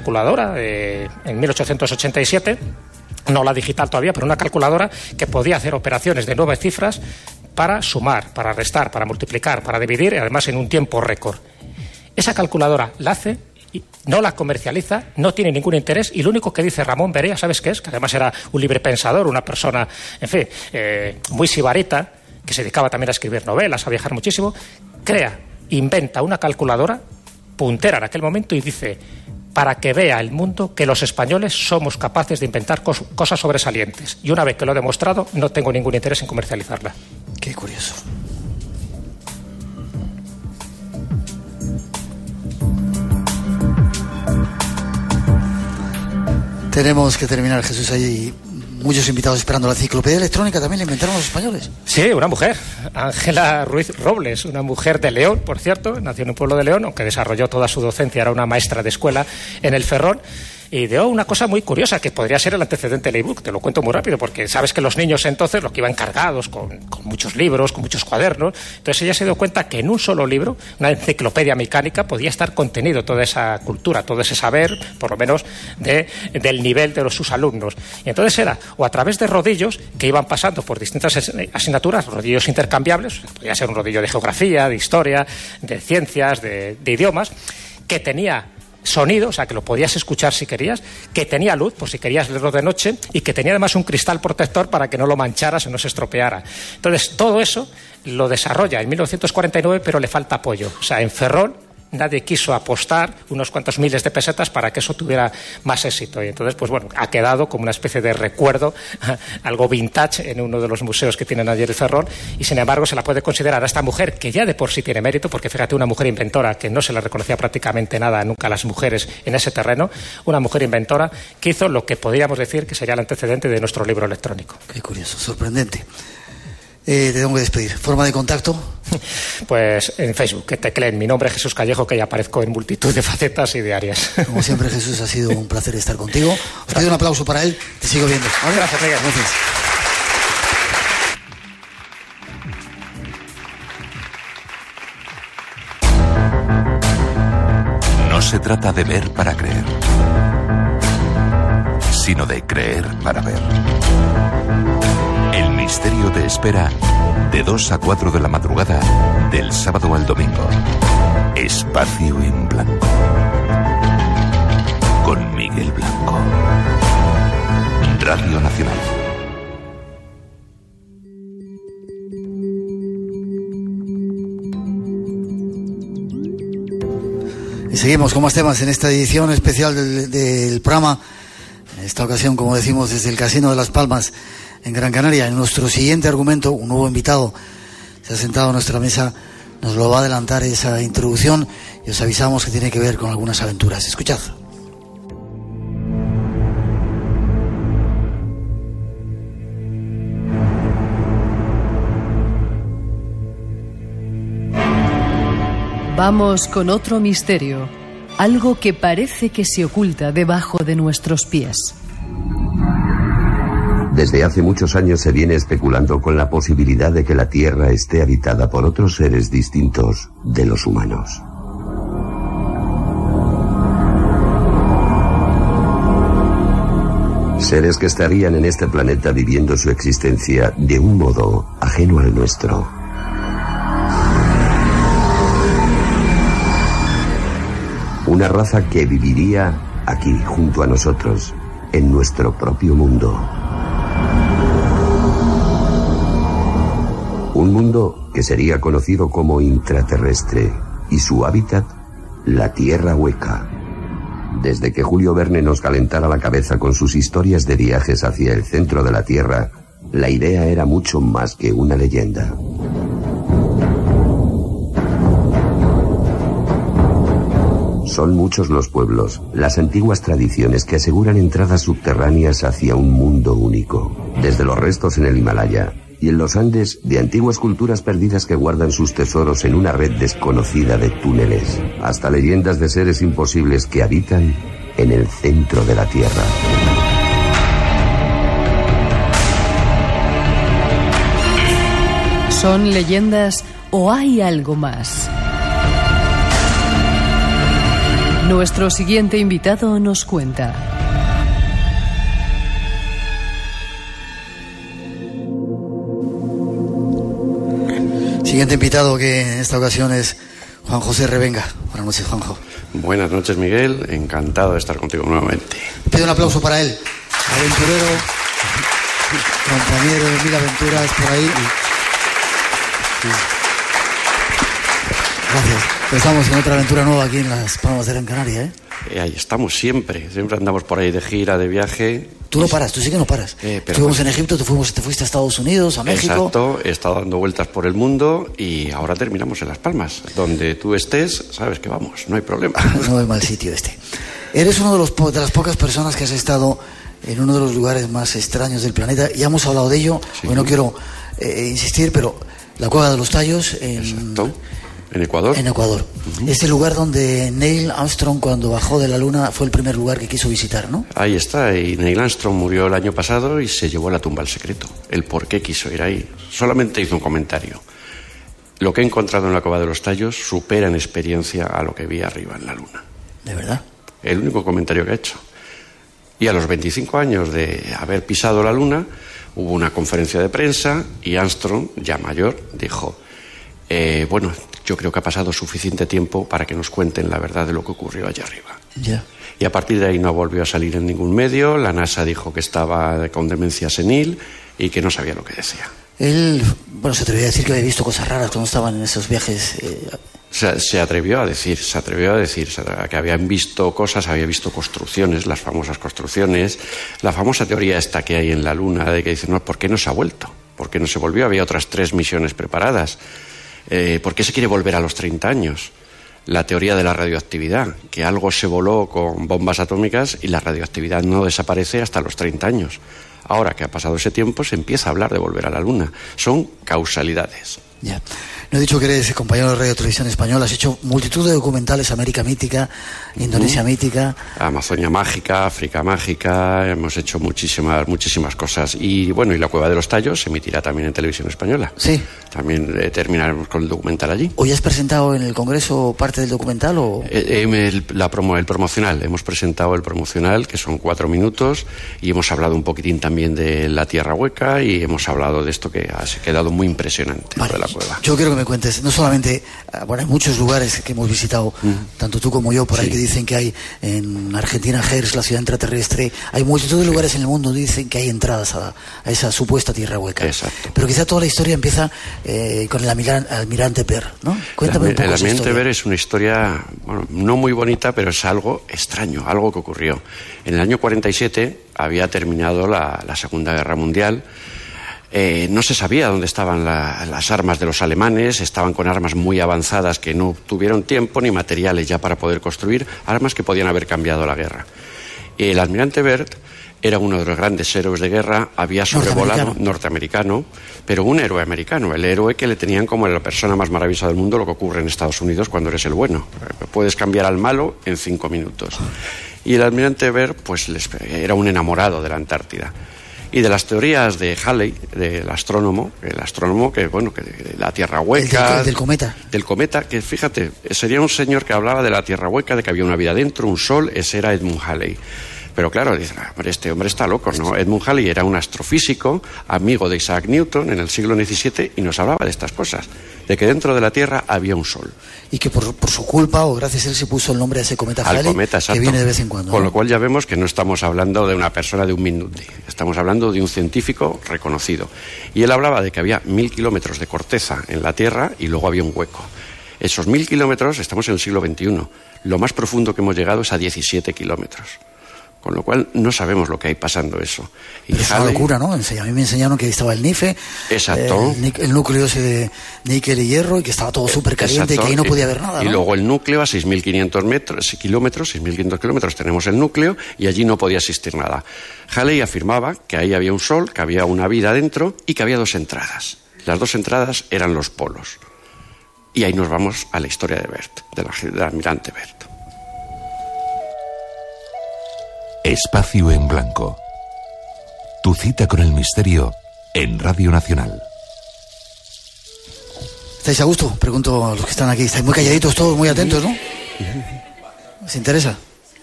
en 1887, no la digital todavía, pero una calculadora que podía hacer operaciones de 9 cifras para sumar, para restar, para multiplicar, para dividir, y además en un tiempo récord. Esa calculadora la hace, no la comercializa, no tiene ningún interés, y lo único que dice Ramón Berea, ¿sabes qué es? Que además era un librepensador, una persona, en fin, muy sibarita, que se dedicaba también a escribir novelas, a viajar muchísimo, inventa una calculadora puntera en aquel momento y dice: para que vea el mundo que los españoles somos capaces de inventar cosas sobresalientes. Y una vez que lo he demostrado, no tengo ningún interés en comercializarla. Qué curioso. Tenemos que terminar, Jesús. Hay muchos invitados esperando. La enciclopedia electrónica también la inventaron los españoles. Sí, una mujer, Ángela Ruiz Robles, una mujer de León, por cierto, nació en un pueblo de León, aunque desarrolló toda su docencia, era una maestra de escuela en el Ferrol. Y dio una cosa muy curiosa, que podría ser el antecedente del ebook. Te lo cuento muy rápido, porque sabes que los niños entonces, los que iban cargados con muchos libros, con muchos cuadernos, entonces ella se dio cuenta que en un solo libro, una enciclopedia mecánica, podía estar contenido toda esa cultura, todo ese saber, por lo menos del nivel de sus alumnos. Y entonces era, o a través de rodillos que iban pasando por distintas asignaturas, rodillos intercambiables, podía ser un rodillo de geografía, de historia, de ciencias, de idiomas, que tenía sonido, o sea, que lo podías escuchar si querías, que tenía luz, por si querías leerlo de noche, y que tenía además un cristal protector para que no lo mancharas o no se estropeara. Entonces, todo eso lo desarrolla en 1949, pero le falta apoyo. O sea, en Ferrol nadie quiso apostar unos cuantos miles de pesetas para que eso tuviera más éxito. Y entonces, pues bueno, ha quedado como una especie de recuerdo, algo vintage en uno de los museos que tienen allí en Ferrol, y sin embargo se la puede considerar a esta mujer, que ya de por sí tiene mérito, porque fíjate, una mujer inventora que no se le reconocía prácticamente nada nunca a las mujeres en ese terreno, una mujer inventora que hizo lo que podríamos decir que sería el antecedente de nuestro libro electrónico. Qué curioso, sorprendente. Te tengo que despedir. ¿Forma de contacto? Pues en Facebook, que tecleen mi nombre, Jesús Callejo, que ya aparezco en multitud de facetas y de áreas. Como siempre, Jesús, ha sido un placer estar contigo. Os pido un aplauso para él. Te sigo viendo. ¿Vale? Gracias, Miguel. Gracias. No se trata de ver para creer, sino de creer para ver. El misterio te espera de 2 a 4 de la madrugada, del sábado al domingo. Espacio en blanco. Y seguimos con más temas en esta edición especial del programa. En esta ocasión, como decimos, desde el Casino de Las Palmas, en Gran Canaria. En nuestro siguiente argumento, un nuevo invitado se ha sentado a nuestra mesa, nos lo va a adelantar esa introducción y os avisamos que tiene que ver con algunas aventuras. Escuchad. Vamos con otro misterio, algo que parece que se oculta debajo de nuestros pies. Desde hace muchos años se viene especulando con la posibilidad de que la Tierra esté habitada por otros seres distintos de los humanos. Seres que estarían en este planeta viviendo su existencia de un modo ajeno al nuestro. Una raza que viviría aquí, junto a nosotros, en nuestro propio mundo. Un mundo que sería conocido como intraterrestre y su hábitat, la Tierra Hueca. Desde que Julio Verne nos calentara la cabeza con sus historias de viajes hacia el centro de la Tierra, la idea era mucho más que una leyenda. Son muchos los pueblos, las antiguas tradiciones que aseguran entradas subterráneas hacia un mundo único. Desde los restos en el Himalaya y en los Andes, de antiguas culturas perdidas que guardan sus tesoros en una red desconocida de túneles, hasta leyendas de seres imposibles que habitan en el centro de la Tierra. ¿Son leyendas o hay algo más? Nuestro siguiente invitado nos cuenta. Siguiente invitado, que en esta ocasión es Juan José Revenga. Buenas noches, Juanjo. Buenas noches, Miguel. Encantado de estar contigo nuevamente. Pido un aplauso para él. Aventurero, compañero de mil aventuras por ahí. Gracias. Estamos en otra aventura nueva aquí en Las Palmas de Gran Canaria, ¿eh? Ahí estamos siempre andamos por ahí de gira, de viaje. Tú no paras, tú sí que no paras. Estuvimos en Egipto, te fuiste a Estados Unidos, a México. Exacto, he estado dando vueltas por el mundo y ahora terminamos en Las Palmas. Donde tú estés, sabes que vamos, no hay problema. No es mal sitio este. Eres uno de las pocas personas que has estado en uno de los lugares más extraños del planeta. Ya hemos hablado de ello, sí. Hoy no quiero insistir, pero la Cueva de los Tallos Exacto. ¿En Ecuador? En Ecuador. Uh-huh. Es el lugar donde Neil Armstrong, cuando bajó de la Luna, fue el primer lugar que quiso visitar, ¿no? Ahí está, y Neil Armstrong murió el año pasado y se llevó a la tumba el secreto. El por qué quiso ir ahí. Solamente hizo un comentario. Lo que he encontrado en la Cueva de los Tallos supera en experiencia a lo que vi arriba en la Luna. ¿De verdad? El único comentario que ha hecho. Y a los 25 años de haber pisado la Luna, hubo una conferencia de prensa y Armstrong, ya mayor, dijo... bueno, yo creo que ha pasado suficiente tiempo para que nos cuenten la verdad de lo que ocurrió allá arriba. Yeah. Y a partir de ahí no volvió a salir en ningún medio. La NASA dijo que estaba con demencia senil y que no sabía lo que decía. Él, bueno, se atrevió a decir que había visto cosas raras cuando estaban en esos viajes. Se atrevió a decir que habían visto cosas, había visto construcciones, las famosas construcciones, la famosa teoría esta que hay en la Luna de que dicen, no, ¿por qué no se ha vuelto? ¿Por qué no se volvió? Había otras 3 misiones preparadas. ¿Por qué se quiere volver a los 30 años? La teoría de la radioactividad, que algo se voló con bombas atómicas y la radioactividad no desaparece hasta los 30 años. Ahora que ha pasado ese tiempo se empieza a hablar de volver a la Luna. Son causalidades. Ya. No he dicho que eres compañero de Radio Televisión Española, has hecho multitud de documentales, América Mítica, Indonesia Mítica. Amazonia Mágica, África Mágica, hemos hecho muchísimas cosas. Y bueno, y la Cueva de los Tallos se emitirá también en Televisión Española. Sí. También terminaremos con el documental allí. ¿Hoy has presentado en el Congreso parte del documental o...? El promocional, hemos presentado el promocional, que son 4 minutos, y hemos hablado un poquitín también de la Tierra Hueca y hemos hablado de esto que ha quedado muy impresionante. Vale. cueva. Yo quiero que me cuentes, no solamente, bueno, hay muchos lugares que hemos visitado, tanto tú como yo, por ahí que dicen que hay en Argentina, Gers, la ciudad intraterrestre, hay multitud de lugares en el mundo dicen que hay entradas a esa supuesta tierra hueca. Exacto. Pero quizá toda la historia empieza con el almirante Byrd, ¿no? Cuéntame un poco El esa almirante historia. Byrd es una historia, bueno, no muy bonita, pero es algo extraño, algo que ocurrió. En el año 47 había terminado la Segunda Guerra Mundial. No se sabía dónde estaban las armas de los alemanes, estaban con armas muy avanzadas que no tuvieron tiempo ni materiales ya para poder construir, armas que podían haber cambiado la guerra. El almirante Byrd era uno de los grandes héroes de guerra, había sobrevolado, norteamericano, pero un héroe americano, el héroe que le tenían como la persona más maravillosa del mundo, lo que ocurre en Estados Unidos cuando eres el bueno. Puedes cambiar al malo en 5 minutos. Y el almirante Byrd, pues era un enamorado de la Antártida. Y de las teorías de Halley, del astrónomo que, bueno, que la Tierra hueca... El del cometa. Del cometa, que fíjate, sería un señor que hablaba de la Tierra hueca, de que había una vida dentro, un sol, ese era Edmund Halley. Pero claro, dicen, este hombre está loco, ¿no? Edmund Halley era un astrofísico, amigo de Isaac Newton en el siglo XVII, y nos hablaba de estas cosas, de que dentro de la Tierra había un sol. Y que por su culpa, o gracias a él, se puso el nombre a ese cometa Halley, que viene de vez en cuando. Con lo cual ya vemos que no estamos hablando de una persona de un minuto, estamos hablando de un científico reconocido. Y él hablaba de que había 1000 kilómetros de corteza en la Tierra y luego había un hueco. Esos 1000 kilómetros, estamos en el siglo XXI, lo más profundo que hemos llegado es a 17 kilómetros. Con lo cual no sabemos lo que hay pasando eso. Y pero es una locura, ¿no? A mí me enseñaron que estí el NIFE, exacto, el núcleo ese de níquel y hierro, y que estaba todo súper caliente y que ahí no podía haber nada, ¿no? Y luego el núcleo a 6.500 kilómetros tenemos el núcleo, y allí no podía existir nada. Halley afirmaba que ahí había un sol, que había una vida dentro y que había 2 entradas. Las 2 entradas eran los polos. Y ahí nos vamos a la historia de Byrd, del almirante Byrd. Espacio en Blanco. Tu cita con el misterio en Radio Nacional. ¿Estáis a gusto? Pregunto a los que están aquí. Estáis muy calladitos todos, muy atentos, ¿no? ¿Os interesa?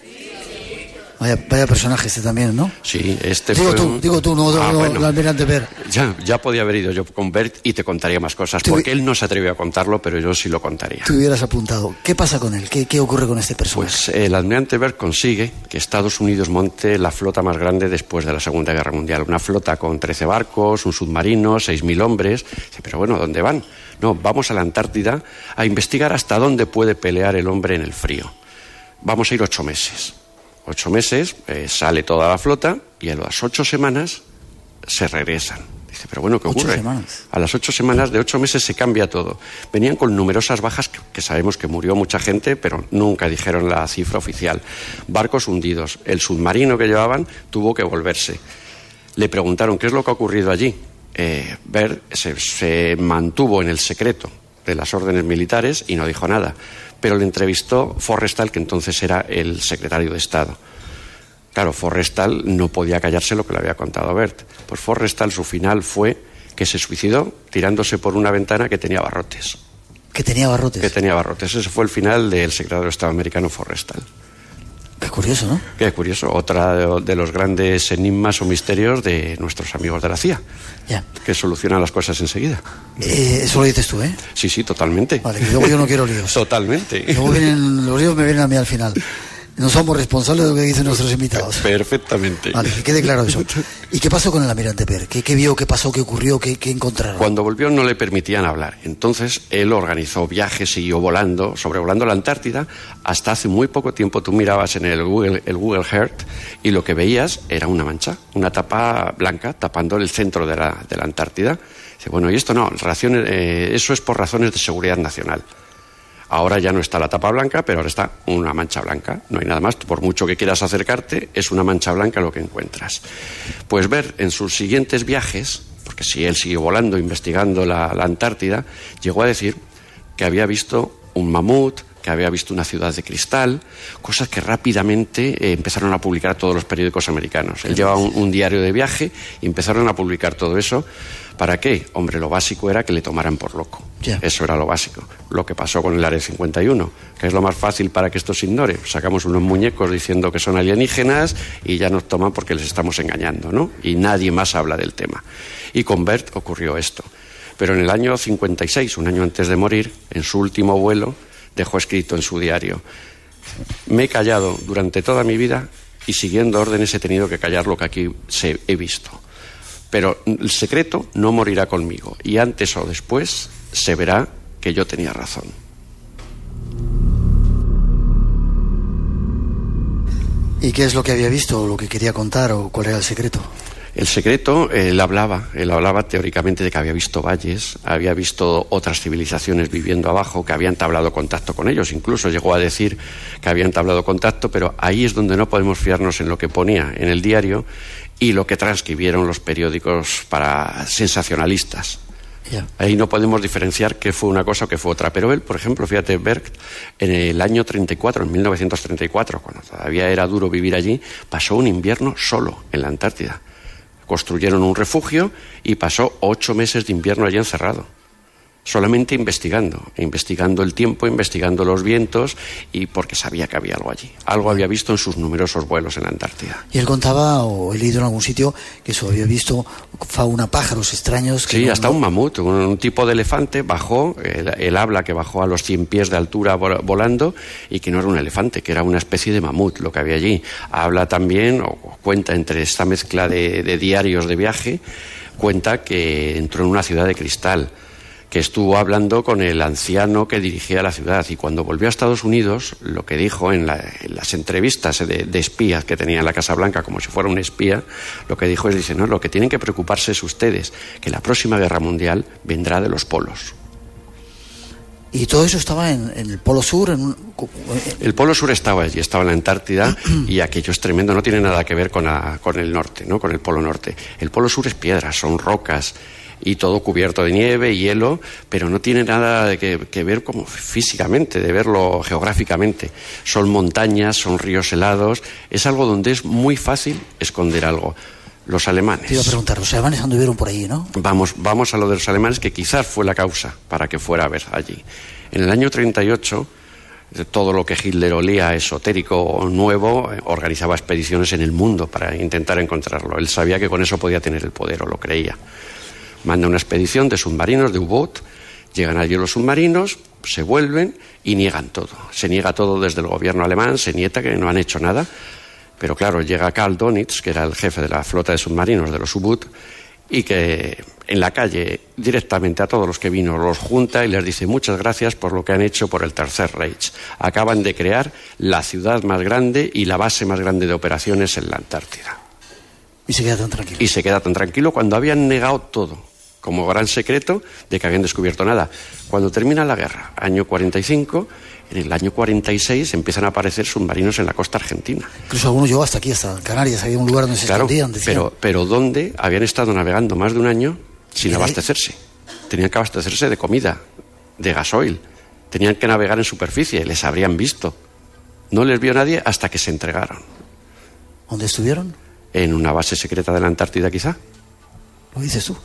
Vaya personaje este también, ¿no? Sí, este digo fue... tú, no el almirante Byrd. Ya podía haber ido yo con Byrd y te contaría más cosas, porque él no se atrevió a contarlo, pero yo sí lo contaría. Te hubieras apuntado. ¿Qué pasa con él? ¿Qué ocurre con este personaje? Pues el almirante Byrd consigue que Estados Unidos monte la flota más grande después de la Segunda Guerra Mundial. Una flota con 13 barcos, un submarino, 6.000 hombres. Pero bueno, ¿dónde van? No, vamos a la Antártida a investigar hasta dónde puede pelear el hombre en el frío. Vamos a ir 8 meses. 8 meses, sale toda la flota y a las 8 semanas se regresan. Dice, pero bueno, ¿qué ocurre? 8 semanas. A las 8 semanas, de 8 meses se cambia todo. Venían con numerosas bajas que sabemos que murió mucha gente, pero nunca dijeron la cifra oficial. Barcos hundidos. El submarino que llevaban tuvo que volverse. Le preguntaron qué es lo que ha ocurrido allí. Byrd se mantuvo en el secreto de las órdenes militares y no dijo nada. Pero le entrevistó Forrestal, que entonces era el secretario de Estado. Claro, Forrestal no podía callarse lo que le había contado Byrd. Pues Forrestal, su final fue que se suicidó tirándose por una ventana que tenía barrotes. ¿Que tenía barrotes? Que tenía barrotes. Ese fue el final del secretario de Estado americano Forrestal. Qué curioso, ¿no? Qué curioso. Otra de los grandes enigmas o misterios de nuestros amigos de la CIA. Ya. Que solucionan las cosas enseguida. Eso lo dices tú, ¿eh? Sí, totalmente. Vale, que luego yo no quiero líos. Totalmente. Luego los líos me vienen a mí al final. No somos responsables de lo que dicen nuestros invitados. Perfectamente. Vale, que quede claro eso. ¿Y qué pasó con el almirante Byrd? ¿Qué vio, qué pasó, qué ocurrió, qué encontraron? Cuando volvió no le permitían hablar. Entonces él organizó viajes, siguió volando, sobrevolando la Antártida. Hasta hace muy poco tiempo tú mirabas en el Google Earth y lo que veías era una mancha, una tapa blanca tapando el centro de la Antártida. Dice, bueno, y esto no, eso es por razones de seguridad nacional. Ahora ya no está la tapa blanca, pero ahora está una mancha blanca. No hay nada más. Por mucho que quieras acercarte, es una mancha blanca lo que encuentras. Pues Byrd en sus siguientes viajes, porque si él siguió volando, investigando la Antártida, llegó a decir que había visto un mamut, que había visto una ciudad de cristal, cosas que rápidamente empezaron a publicar todos los periódicos americanos. Él llevaba un diario de viaje y empezaron a publicar todo eso. ¿Para qué? Hombre, lo básico era que le tomaran por loco. Yeah. Eso era lo básico. Lo que pasó con el Área 51, que es lo más fácil para que esto se ignore. Sacamos unos muñecos diciendo que son alienígenas y ya nos toman porque les estamos engañando, ¿no? Y nadie más habla del tema. Y con Byrd ocurrió esto. Pero en el año 56, un año antes de morir, en su último vuelo, dejó escrito en su diario: me he callado durante toda mi vida y siguiendo órdenes he tenido que callar lo que aquí he visto. Pero el secreto no morirá conmigo y antes o después se verá que yo tenía razón. ¿Y qué es lo que había visto, o lo que quería contar, o cuál era el secreto? El secreto, él hablaba teóricamente de que había visto valles, había visto otras civilizaciones viviendo abajo, que habían entablado contacto con ellos, incluso llegó a decir que habían entablado contacto, pero ahí es donde no podemos fiarnos en lo que ponía en el diario y lo que transcribieron los periódicos para sensacionalistas. Yeah. Ahí no podemos diferenciar qué fue una cosa o qué fue otra. Pero él, por ejemplo, fíjate, Berg, en el año 34, en 1934, cuando todavía era duro vivir allí, pasó un invierno solo en la Antártida. Construyeron un refugio y pasó 8 meses de invierno allí encerrado. Solamente investigando el tiempo, investigando los vientos, y porque sabía que había algo allí. Algo había visto en sus numerosos vuelos en la Antártida. Y él contaba, o he leído en algún sitio, que eso había visto fauna, pájaros extraños. Que sí, hasta un mamut, un tipo de elefante bajó, él habla que bajó a los 100 pies de altura volando, y que no era un elefante, que era una especie de mamut lo que había allí. Habla también, o cuenta entre esta mezcla de diarios de viaje, cuenta que entró en una ciudad de cristal, que estuvo hablando con el anciano que dirigía la ciudad, y cuando volvió a Estados Unidos, lo que dijo en las entrevistas de espías que tenía en la Casa Blanca, como si fuera un espía, lo que dijo es, dice, no, lo que tienen que preocuparse es ustedes, que la próxima guerra mundial vendrá de los polos. ¿Y todo eso estaba en el Polo Sur? El Polo Sur estaba allí, estaba en la Antártida, y aquello es tremendo, no tiene nada que ver con el norte, ¿no? Con el Polo Norte. El Polo Sur es piedra, son rocas, y todo cubierto de nieve y hielo, pero no tiene nada que ver como físicamente, de verlo geográficamente. Son montañas, son ríos helados, es algo donde es muy fácil esconder algo. Los alemanes... Te iba a preguntar, los alemanes anduvieron por allí, ¿no? Vamos a lo de los alemanes, que quizás fue la causa para que fuera a ver allí. En el año 38... todo lo que Hitler olía esotérico o nuevo, organizaba expediciones en el mundo para intentar encontrarlo. Él sabía que con eso podía tener el poder, o lo creía. Manda una expedición de submarinos, de U-Boot, llegan allí los submarinos, se vuelven y niegan todo. Se niega todo desde el gobierno alemán, se niega que no han hecho nada, pero claro, llega Karl Donitz, que era el jefe de la flota de submarinos de los U-Boot, y que en la calle directamente a todos los que vino los junta y les dice: muchas gracias por lo que han hecho por el Tercer Reich. Acaban de crear la ciudad más grande y la base más grande de operaciones en la Antártida. Y se queda tan tranquilo. Y se queda tan tranquilo cuando habían negado todo, como gran secreto de que habían descubierto nada. Cuando termina la guerra, año 45, en el año 46 empiezan a aparecer submarinos en la costa argentina. Incluso algunos llegó hasta aquí, hasta Canarias, había un lugar donde se escondían. Pero ¿dónde? Habían estado navegando más de un año sin abastecerse. Tenían que abastecerse de comida, de gasoil. Tenían que navegar en superficie, les habrían visto. No les vio nadie hasta que se entregaron. ¿Dónde estuvieron? En una base secreta de la Antártida, quizá. ¿Lo dices tú?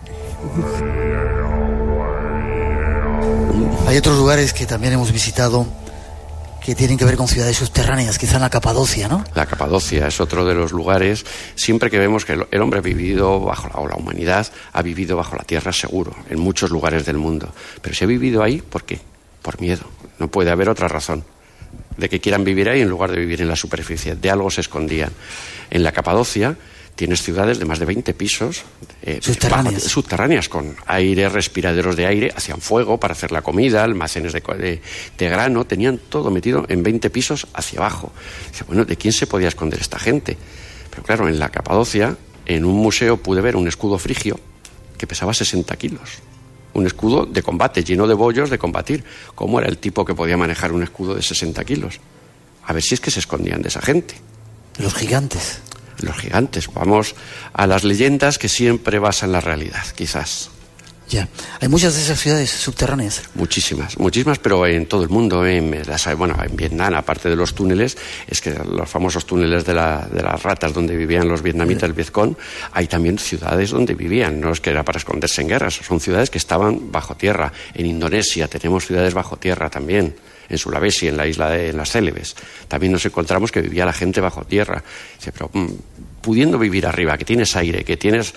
Hay otros lugares que también hemos visitado que tienen que ver con ciudades subterráneas, quizá en la Capadocia, ¿no? La Capadocia es otro de los lugares, siempre que vemos que el hombre ha vivido o la humanidad ha vivido bajo la tierra, seguro, en muchos lugares del mundo. Pero si ha vivido ahí, ¿por qué? Por miedo. No puede haber otra razón de que quieran vivir ahí en lugar de vivir en la superficie. De algo se escondían. En la Capadocia tienes ciudades de más de 20 pisos subterráneas, con aire, respiraderos de aire, hacían fuego para hacer la comida, almacenes de grano, tenían todo metido en 20 pisos hacia abajo. Dice, bueno, ¿de quién se podía esconder esta gente? Pero claro, en la Capadocia, en un museo pude ver un escudo frigio que pesaba 60 kilos. Un escudo de combate, lleno de bollos de combatir. ¿Cómo era el tipo que podía manejar un escudo de 60 kilos? A ver si es que se escondían de esa gente. Los gigantes. Los gigantes. Vamos a las leyendas que siempre basan la realidad, quizás. Ya. Hay muchas de esas ciudades subterráneas. Muchísimas, pero en todo el mundo. En Vietnam, aparte de los túneles, es que los famosos túneles de las ratas donde vivían los vietnamitas, el Vietcong, hay también ciudades donde vivían. No es que era para esconderse en guerras, son ciudades que estaban bajo tierra. En Indonesia tenemos ciudades bajo tierra también. En Sulawesi, en la isla de las Célebes, también nos encontramos que vivía la gente bajo tierra. Dice, pero pudiendo vivir arriba, que tienes aire, que tienes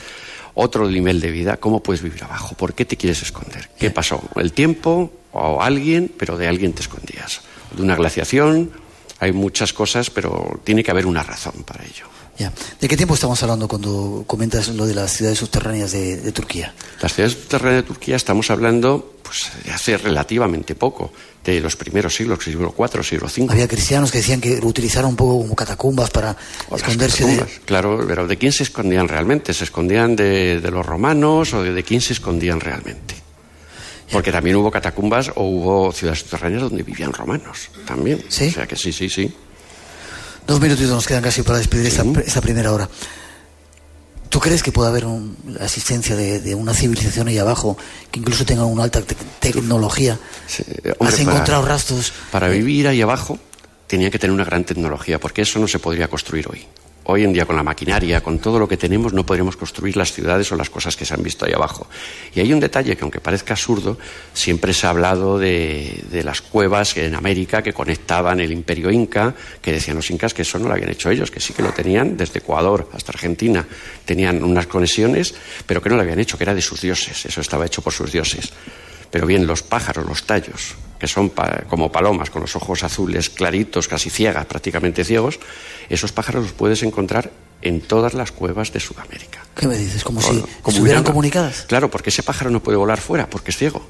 otro nivel de vida, ¿cómo puedes vivir abajo? ¿Por qué te quieres esconder? ¿Qué pasó? ¿El tiempo o alguien? Pero de alguien te escondías. De una glaciación, hay muchas cosas, pero tiene que haber una razón para ello. Ya. ¿De qué tiempo estamos hablando cuando comentas lo de las ciudades subterráneas de Turquía? Las ciudades subterráneas de Turquía estamos hablando pues, de hace relativamente poco, de los primeros siglos, siglo IV, siglo V. Había cristianos que decían que lo utilizaron un poco como catacumbas para esconderse de... Claro, pero ¿de quién se escondían realmente? ¿Se escondían de los romanos o de quién se escondían realmente? Porque también hubo catacumbas o hubo ciudades subterráneas donde vivían romanos también. ¿Sí? O sea que sí. 2 minutitos nos quedan casi para despedir esta primera hora. ¿Tú crees que puede haber la asistencia de una civilización ahí abajo que incluso tenga una alta tecnología? Sí, ¿Has encontrado rastros? Para vivir ahí abajo tenía que tener una gran tecnología, porque eso no se podría construir hoy. Hoy en día, con la maquinaria, con todo lo que tenemos, no podríamos construir las ciudades o las cosas que se han visto ahí abajo. Y hay un detalle que, aunque parezca absurdo, siempre se ha hablado de las cuevas en América que conectaban el imperio inca, que decían los incas que eso no lo habían hecho ellos, que sí que lo tenían desde Ecuador hasta Argentina. Tenían unas conexiones, pero que no lo habían hecho, que era de sus dioses. Eso estaba hecho por sus dioses. Pero bien, los pájaros, los tallos, que son como palomas, con los ojos azules claritos, casi ciegas, prácticamente ciegos, esos pájaros los puedes encontrar en todas las cuevas de Sudamérica. ¿Qué me dices? ¿Como si estuvieran comunicadas? Claro, porque ese pájaro no puede volar fuera, porque es ciego.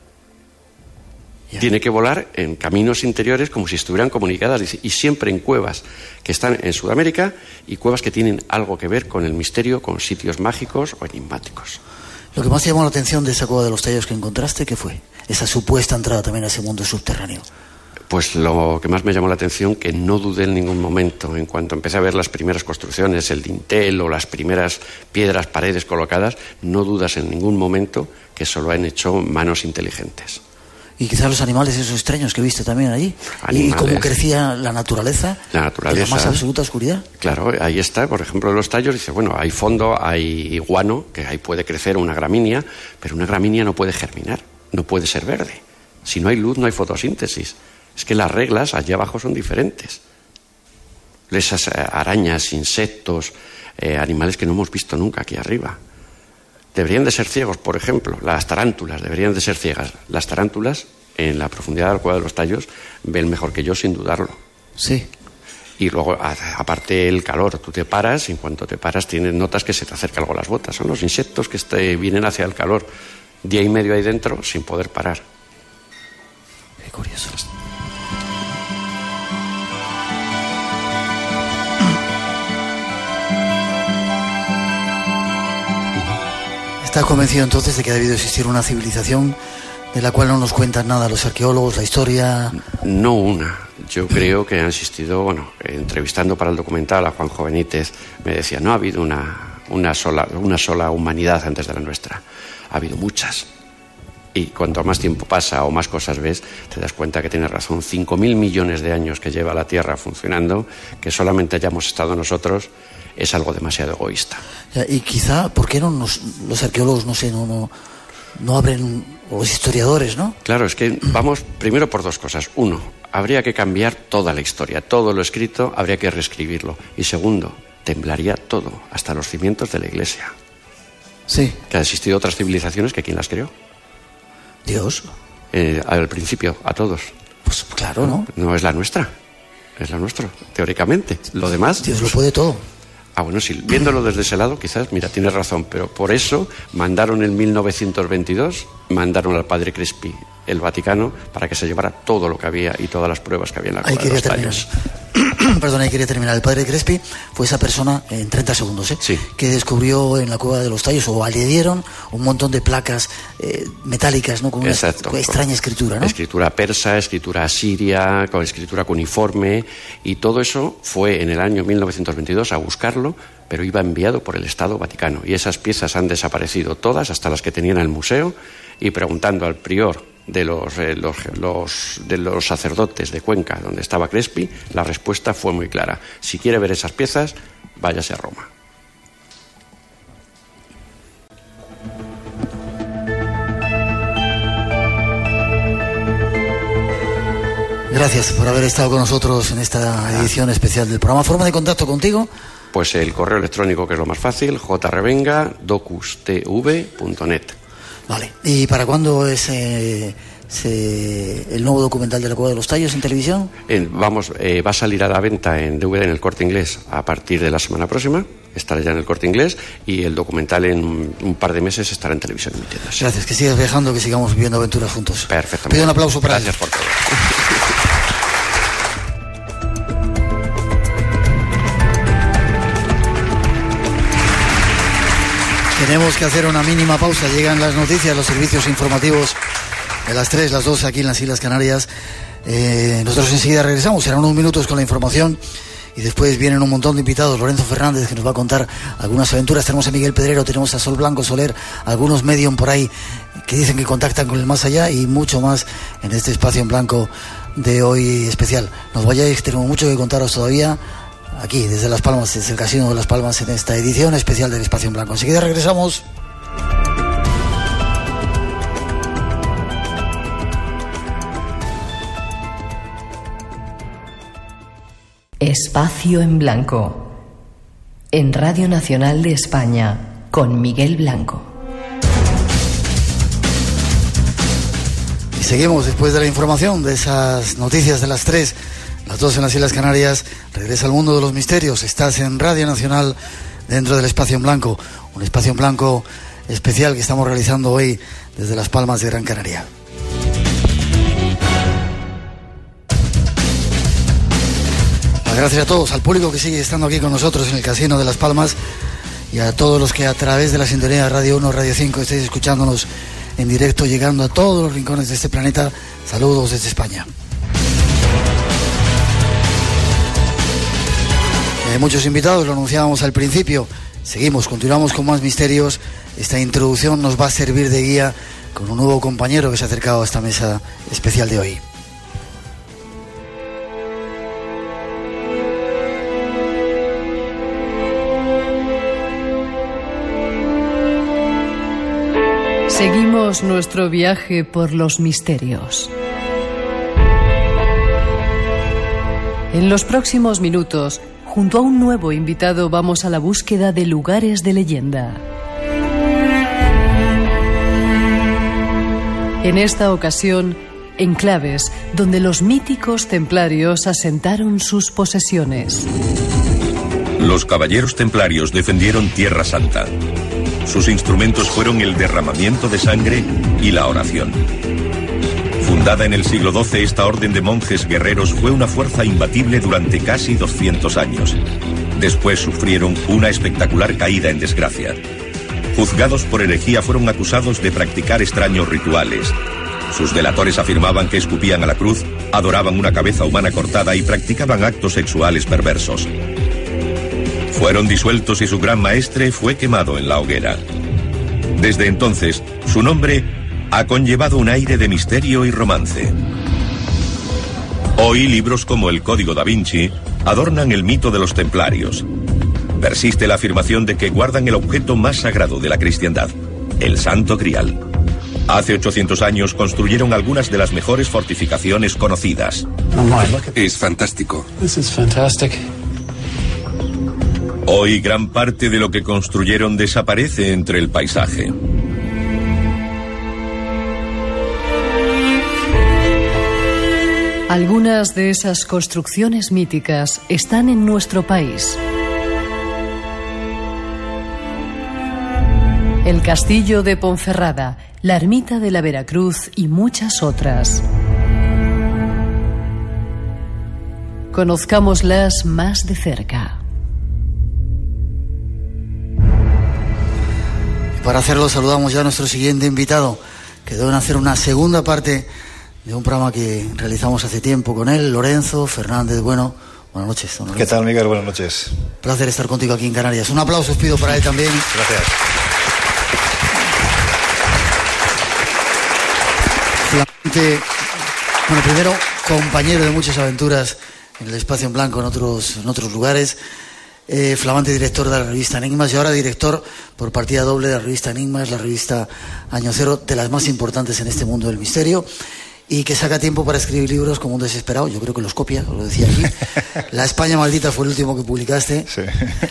Ya. Tiene que volar en caminos interiores como si estuvieran comunicadas, y siempre en cuevas que están en Sudamérica y cuevas que tienen algo que ver con el misterio, con sitios mágicos o enigmáticos. Lo que más te llamó la atención de esa cueva de los tallos que encontraste, ¿qué fue? Esa supuesta entrada también a ese mundo subterráneo. Pues lo que más me llamó la atención, que no dudé en ningún momento, en cuanto empecé a ver las primeras construcciones, el dintel o las primeras piedras, paredes colocadas, no dudas en ningún momento que eso lo han hecho manos inteligentes. Y quizás los animales esos extraños que viste también allí. Animales. Y cómo crecía la naturaleza. La naturaleza. En la más absoluta oscuridad. Claro, ahí está, por ejemplo, los tallos, dice, bueno, hay fondo, hay guano, que ahí puede crecer una gramínea, pero una gramínea no puede germinar, no puede ser verde. Si no hay luz, no hay fotosíntesis. Es que las reglas allá abajo son diferentes. Esas arañas, insectos, animales que no hemos visto nunca aquí arriba. Deberían de ser ciegos, por ejemplo. Las tarántulas deberían de ser ciegas. Las tarántulas, en la profundidad de la cueva de los tallos, ven mejor que yo sin dudarlo. Sí. Y luego, aparte el calor, tú te paras y en cuanto te paras notas que se te acerca algo a las botas. Son los insectos que vienen hacia el calor. Día y medio ahí dentro sin poder parar. Qué curioso. ¿Estás convencido entonces de que ha debido existir una civilización de la cual no nos cuentan nada los arqueólogos, la historia? No una. Yo creo que han existido, entrevistando para el documental a Juanjo Benítez, me decía, no ha habido una sola humanidad antes de la nuestra. Ha habido muchas. Y cuanto más tiempo pasa o más cosas ves, te das cuenta que tienes razón. 5.000 millones de años que lleva la Tierra funcionando, que solamente hayamos estado nosotros, es algo demasiado egoísta. Y quizá, ¿por qué no los arqueólogos, no abren, o los historiadores, no? Claro, es que vamos primero por dos cosas. Uno, habría que cambiar toda la historia, todo lo escrito habría que reescribirlo. Y segundo, temblaría todo, hasta los cimientos de la Iglesia. Sí. Que han existido otras civilizaciones que ¿quién las creó? Dios. Al principio, a todos. Pues claro, ¿no? No es la nuestra, es la nuestra, teóricamente. Lo demás... Dios lo puede todo. Bueno, sí, viéndolo desde ese lado, quizás, mira, tienes razón, pero por eso mandaron en 1922, mandaron al padre Crespi, el Vaticano, para que se llevara todo lo que había y todas las pruebas que había en la cueva de los tallos. Perdón, ahí quería terminar. El padre Crespi fue esa persona, en 30 segundos, sí, que descubrió en la cueva de los tallos, o le dieron un montón de placas metálicas, ¿no? Con una extraña escritura, ¿no? Escritura persa, escritura asiria, con escritura cuneiforme, y todo eso fue en el año 1922 a buscarlo, pero iba enviado por el Estado Vaticano, y esas piezas han desaparecido todas, hasta las que tenían en el museo, y preguntando al prior de los sacerdotes de Cuenca, donde estaba Crespi, la respuesta fue muy clara. Si quiere ver esas piezas, váyase a Roma. Gracias por haber estado con nosotros en esta edición especial del programa. ¿Forma de contacto contigo? Pues el correo electrónico, que es lo más fácil, jrevenga@docustv.net. Vale. ¿Y para cuándo es el nuevo documental de la Cueva de los Tallos en televisión? Va a salir a la venta en DVD en el Corte Inglés a partir de la semana próxima. Estará ya en el Corte Inglés, y el documental en un par de meses estará en televisión emitiéndose. Gracias, que sigas viajando, que sigamos viviendo aventuras juntos. Perfectamente. Pido un aplauso para Gracias por todo. Tenemos que hacer una mínima pausa. Llegan las noticias, los servicios informativos de las 3, las 2 aquí en las Islas Canarias. Nosotros enseguida regresamos, serán unos minutos con la información, y después vienen un montón de invitados. Lorenzo Fernández, que nos va a contar algunas aventuras. Tenemos a Miguel Pedrero, tenemos a Sol Blanco Soler, algunos medium por ahí que dicen que contactan con el más allá, y mucho más en este espacio en blanco de hoy especial. Nos vayáis, tenemos mucho que contaros todavía aquí desde Las Palmas, desde el Casino de Las Palmas, en esta edición especial del Espacio en Blanco. Enseguida regresamos. Espacio en Blanco, en Radio Nacional de España, con Miguel Blanco. Y seguimos después de la información, de esas noticias de las 3, las 2 en las Islas Canarias. Regresa al mundo de los misterios. Estás en Radio Nacional, dentro del Espacio en Blanco, un Espacio en Blanco especial que estamos realizando hoy desde Las Palmas de Gran Canaria. Gracias a todos, al público que sigue estando aquí con nosotros en el Casino de Las Palmas, y a todos los que a través de la sintonía de Radio 1, Radio 5 estáis escuchándonos en directo, llegando a todos los rincones de este planeta. Saludos desde España. Hay muchos invitados, lo anunciábamos al principio. Continuamos con más misterios. Esta introducción nos va a servir de guía con un nuevo compañero que se ha acercado a esta mesa especial de hoy. Seguimos nuestro viaje por los misterios. En los próximos minutos, junto a un nuevo invitado, vamos a la búsqueda de lugares de leyenda. En esta ocasión, enclaves donde los míticos templarios asentaron sus posesiones. Los caballeros templarios defendieron Tierra Santa. Sus instrumentos fueron el derramamiento de sangre y la oración. Fundada en el siglo XII, esta orden de monjes guerreros fue una fuerza imbatible durante casi 200 años. Después sufrieron una espectacular caída en desgracia. Juzgados por herejía, fueron acusados de practicar extraños rituales. Sus delatores afirmaban que escupían a la cruz, adoraban una cabeza humana cortada y practicaban actos sexuales perversos. Fueron disueltos y su gran maestre fue quemado en la hoguera. Desde entonces, su nombre ha conllevado un aire de misterio y romance. Hoy, libros como el Código da Vinci adornan el mito de los templarios. Persiste la afirmación de que guardan el objeto más sagrado de la cristiandad, el Santo Grial. Hace 800 años construyeron algunas de las mejores fortificaciones conocidas. Es fantástico. Hoy gran parte de lo que construyeron desaparece entre el paisaje. Algunas de esas construcciones míticas están en nuestro país. El Castillo de Ponferrada, la Ermita de la Veracruz y muchas otras. Conozcámoslas más de cerca. Para hacerlo saludamos ya a nuestro siguiente invitado, que deben hacer una segunda parte de un programa que realizamos hace tiempo con él, Lorenzo Fernández. Bueno, buenas noches, don Lorenzo. ¿Qué tal, Miguel? Buenas noches. Placer estar contigo aquí en Canarias. Un aplauso os pido para él también. Gracias. Bueno, primero, compañero de muchas aventuras en el Espacio en Blanco, en otros lugares. Flamante director de la revista Enigmas y ahora director por partida doble de la revista Enigmas, la revista Año Cero, de las más importantes en este mundo del misterio. y que saca tiempo para escribir libros como un desesperado. Yo creo que los copia, os lo decía aquí. La España maldita fue el último que publicaste. Sí.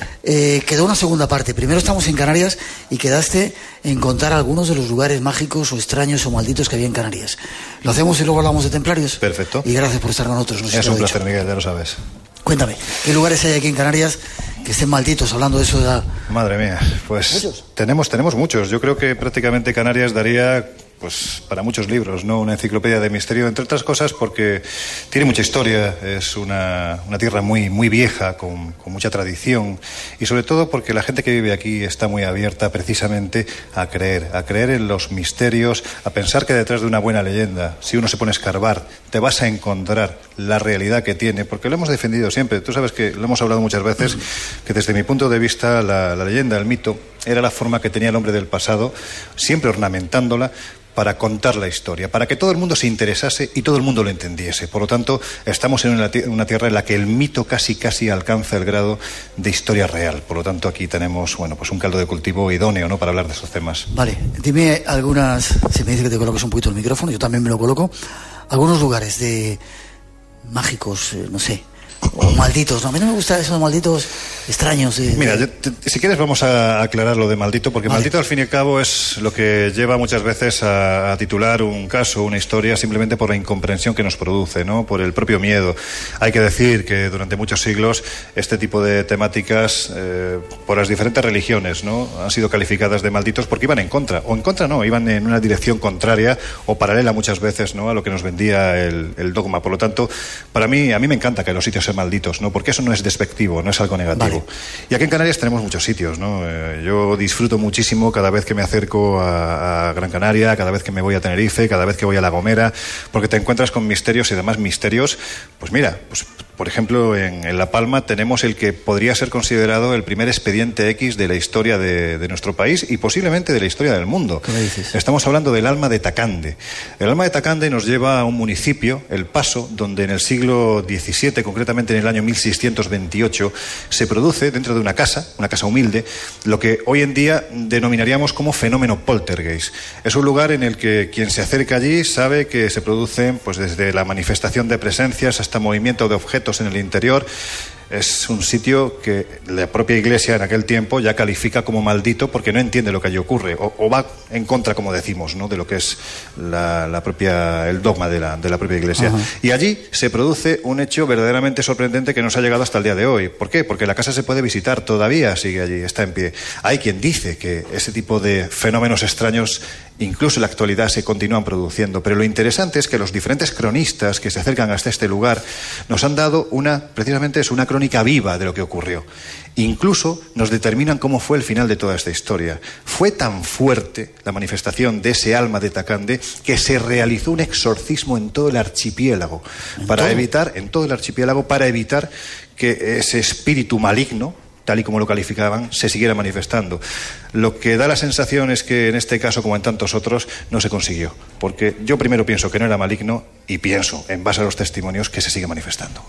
Quedó una segunda parte. Primero estamos en Canarias y quedaste en contar algunos de los lugares mágicos o extraños o malditos que había en Canarias. Lo hacemos y luego hablamos de templarios. Perfecto. Y gracias por estar con nosotros. Es un placer, Miguel, ya lo sabes. Cuéntame, ¿qué lugares hay aquí en Canarias que estén malditos? Hablando de eso de la... Madre mía, pues ¿Muchos? tenemos muchos. Yo creo que prácticamente Canarias daría pues para muchos libros, ¿no? Una enciclopedia de misterio, entre otras cosas porque tiene mucha historia, es una tierra muy vieja, con mucha tradición, y sobre todo porque la gente que vive aquí está muy abierta precisamente a creer en los misterios, a pensar que detrás de una buena leyenda, si uno se pone a escarbar, te vas a encontrar la realidad que tiene, porque lo hemos defendido siempre. Tú sabes que lo hemos hablado muchas veces, que desde mi punto de vista la leyenda, el mito, era la forma que tenía el hombre del pasado, siempre ornamentándola, para contar la historia, para que todo el mundo se interesase y todo el mundo lo entendiese. Por lo tanto, estamos en una tierra en la que el mito casi alcanza el grado de historia real. Por lo tanto, aquí tenemos, bueno, pues un caldo de cultivo idóneo, ¿no?, para hablar de esos temas. Vale, dime algunas, si me dice que te coloques un poquito el micrófono, yo también me lo coloco, algunos lugares de mágicos, no sé, o malditos. No, a mí no me gusta eso de malditos extraños. Mira, si quieres vamos a aclarar lo de maldito, porque maldito al fin y al cabo es lo que lleva muchas veces a titular un caso, una historia, simplemente por la incomprensión que nos produce, ¿no?, por el propio miedo. Hay que decir que durante muchos siglos este tipo de temáticas, por las diferentes religiones, ¿no?, han sido calificadas de malditos porque iban en contra, o en contra no, iban en una dirección contraria o paralela muchas veces, ¿no?, a lo que nos vendía el dogma. Por lo tanto, a mí me encanta que los sitios sean malditos, ¿no?, porque eso no es despectivo, no es algo negativo. Vale. Y aquí en Canarias tenemos muchos sitios, ¿no? Yo disfruto muchísimo cada vez que me acerco a Gran Canaria, cada vez que me voy a Tenerife, cada vez que voy a La Gomera, porque te encuentras con misterios y además misterios. Pues mira, pues por ejemplo, en La Palma tenemos el que podría ser considerado el primer expediente X de la historia de nuestro país y posiblemente de la historia del mundo. ¿Qué me dices? Estamos hablando del Alma de Tacande. El Alma de Tacande nos lleva a un municipio, El Paso, donde en el siglo XVII, concretamente en el año 1628, se produce dentro de una casa humilde, lo que hoy en día denominaríamos como fenómeno poltergeist. Es un lugar en el que quien se acerca allí sabe que se producen, pues desde la manifestación de presencias hasta movimiento de objetos en el interior. Es un sitio que la propia Iglesia en aquel tiempo ya califica como maldito porque no entiende lo que allí ocurre o va en contra, como decimos, ¿no?, de lo que es el dogma de la propia Iglesia. Ajá. Y allí se produce un hecho verdaderamente sorprendente que nos ha llegado hasta el día de hoy. ¿Por qué? Porque la casa se puede visitar, todavía sigue allí, está en pie. Hay quien dice que ese tipo de fenómenos extraños incluso en la actualidad se continúan produciendo, pero lo interesante es que los diferentes cronistas que se acercan hasta este lugar nos han dado precisamente es una crónica viva de lo que ocurrió. Incluso nos determinan cómo fue el final de toda esta historia. Fue tan fuerte la manifestación de ese alma de Tacande que se realizó un exorcismo en todo el archipiélago para evitar que ese espíritu maligno, tal y como lo calificaban, se siguiera manifestando. Lo que da la sensación es que en este caso, como en tantos otros, no se consiguió. Porque yo primero pienso que no era maligno y pienso, en base a los testimonios, que se sigue manifestando.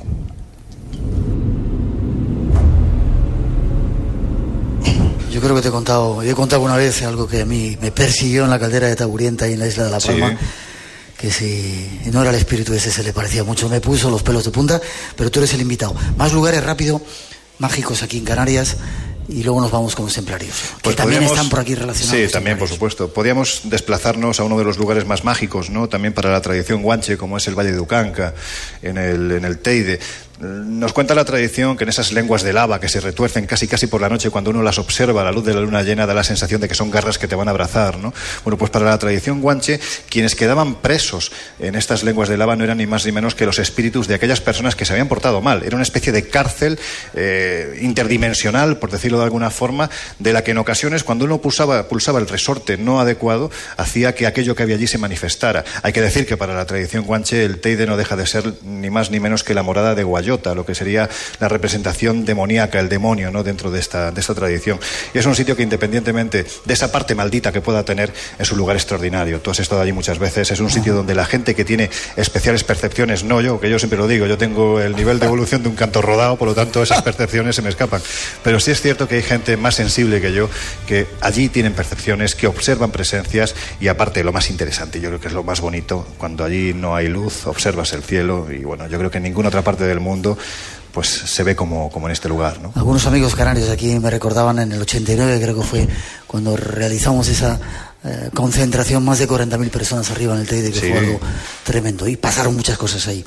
Yo creo que yo he contado una vez algo que a mí me persiguió en la caldera de Taburienta y en la isla de La Palma. Sí. Que si no era el espíritu ese, se le parecía mucho. Me puso los pelos de punta, pero tú eres el invitado. Más lugares rápido mágicos aquí en Canarias y luego nos vamos con los templarios, pues que también están por aquí relacionados. Sí, también, por supuesto. Podríamos desplazarnos a uno de los lugares más mágicos, ¿no?, también para la tradición guanche, como es el Valle de Ucanca, en el Teide. Nos cuenta la tradición que en esas lenguas de lava que se retuercen casi por la noche, cuando uno las observa a la luz de la luna llena, da la sensación de que son garras que te van a abrazar, ¿no? Bueno, pues para la tradición guanche, quienes quedaban presos en estas lenguas de lava no eran ni más ni menos que los espíritus de aquellas personas que se habían portado mal. Era una especie de cárcel interdimensional, por decirlo de alguna forma, de la que en ocasiones, cuando uno pulsaba el resorte no adecuado, hacía que aquello que había allí se manifestara. Hay que decir que para la tradición guanche el Teide no deja de ser ni más ni menos que la morada de Guayó, bellota, lo que sería la representación demoníaca, el demonio, ¿no?, dentro de esta tradición. Y es un sitio que, independientemente de esa parte maldita que pueda tener, es un lugar extraordinario. Tú has estado allí muchas veces, es un sitio donde la gente que tiene especiales percepciones, no yo, que yo siempre lo digo, yo tengo el nivel de evolución de un canto rodado, por lo tanto esas percepciones se me escapan. Pero sí es cierto que hay gente más sensible que yo, que allí tienen percepciones, que observan presencias, y aparte, lo más interesante, yo creo que es lo más bonito, cuando allí no hay luz, observas el cielo, y bueno, yo creo que en ninguna otra parte del mundo pues se ve como en este lugar, ¿no? Algunos amigos canarios aquí me recordaban en el 89, creo que fue cuando realizamos esa concentración, más de 40.000 personas arriba en el Teide, que sí, fue algo tremendo, y pasaron muchas cosas ahí.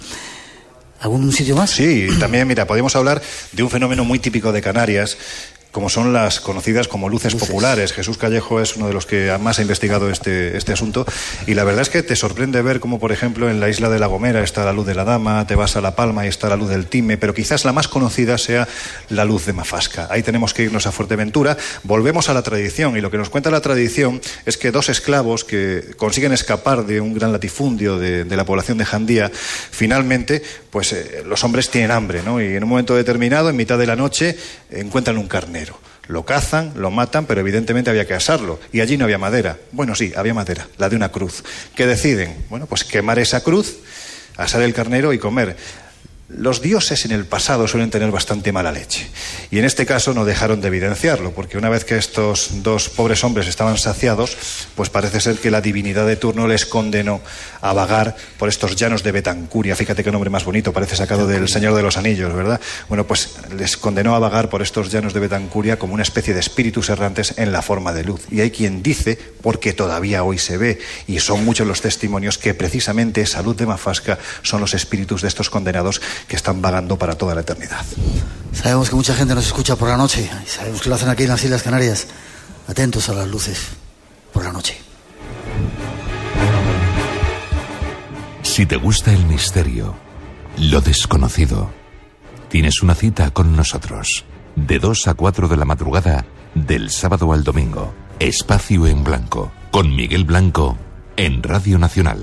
¿Algún sitio más? Sí, también, mira, podemos hablar de un fenómeno muy típico de Canarias, como son las conocidas como luces populares. Jesús Callejo es uno de los que más ha investigado este asunto, y la verdad es que te sorprende ver cómo, por ejemplo, en la isla de La Gomera está la luz de la Dama, te vas a La Palma y está la luz del Time, pero quizás la más conocida sea la luz de Mafasca. Ahí tenemos que irnos a Fuerteventura. Volvemos a la tradición, y lo que nos cuenta la tradición es que dos esclavos que consiguen escapar de un gran latifundio de la población de Jandía, finalmente, pues los hombres tienen hambre, ¿no? Y en un momento determinado, en mitad de la noche, encuentran un carnero. Lo cazan, lo matan, pero evidentemente había que asarlo, y allí no había madera. Bueno, sí, había madera, la de una cruz. ¿Qué deciden? Bueno, pues quemar esa cruz, asar el carnero y comer. Los dioses en el pasado suelen tener bastante mala leche, y en este caso no dejaron de evidenciarlo, porque una vez que estos dos pobres hombres estaban saciados, pues parece ser que la divinidad de turno les condenó a vagar por estos llanos de Betancuria. Fíjate qué nombre más bonito, parece sacado del Señor de los Anillos, ¿verdad? Bueno, pues les condenó a vagar por estos llanos de Betancuria como una especie de espíritus errantes en la forma de luz. Y hay quien dice, porque todavía hoy se ve, y son muchos los testimonios, que precisamente esa luz de Mafasca son los espíritus de estos condenados que están vagando para toda la eternidad. Sabemos que mucha gente nos escucha por la noche, y sabemos que lo hacen aquí en las Islas Canarias. Atentos a las luces por la noche. Si te gusta el misterio, lo desconocido, tienes una cita con nosotros. De 2 a 4 de la madrugada, del sábado al domingo. Espacio en Blanco, con Miguel Blanco, en Radio Nacional.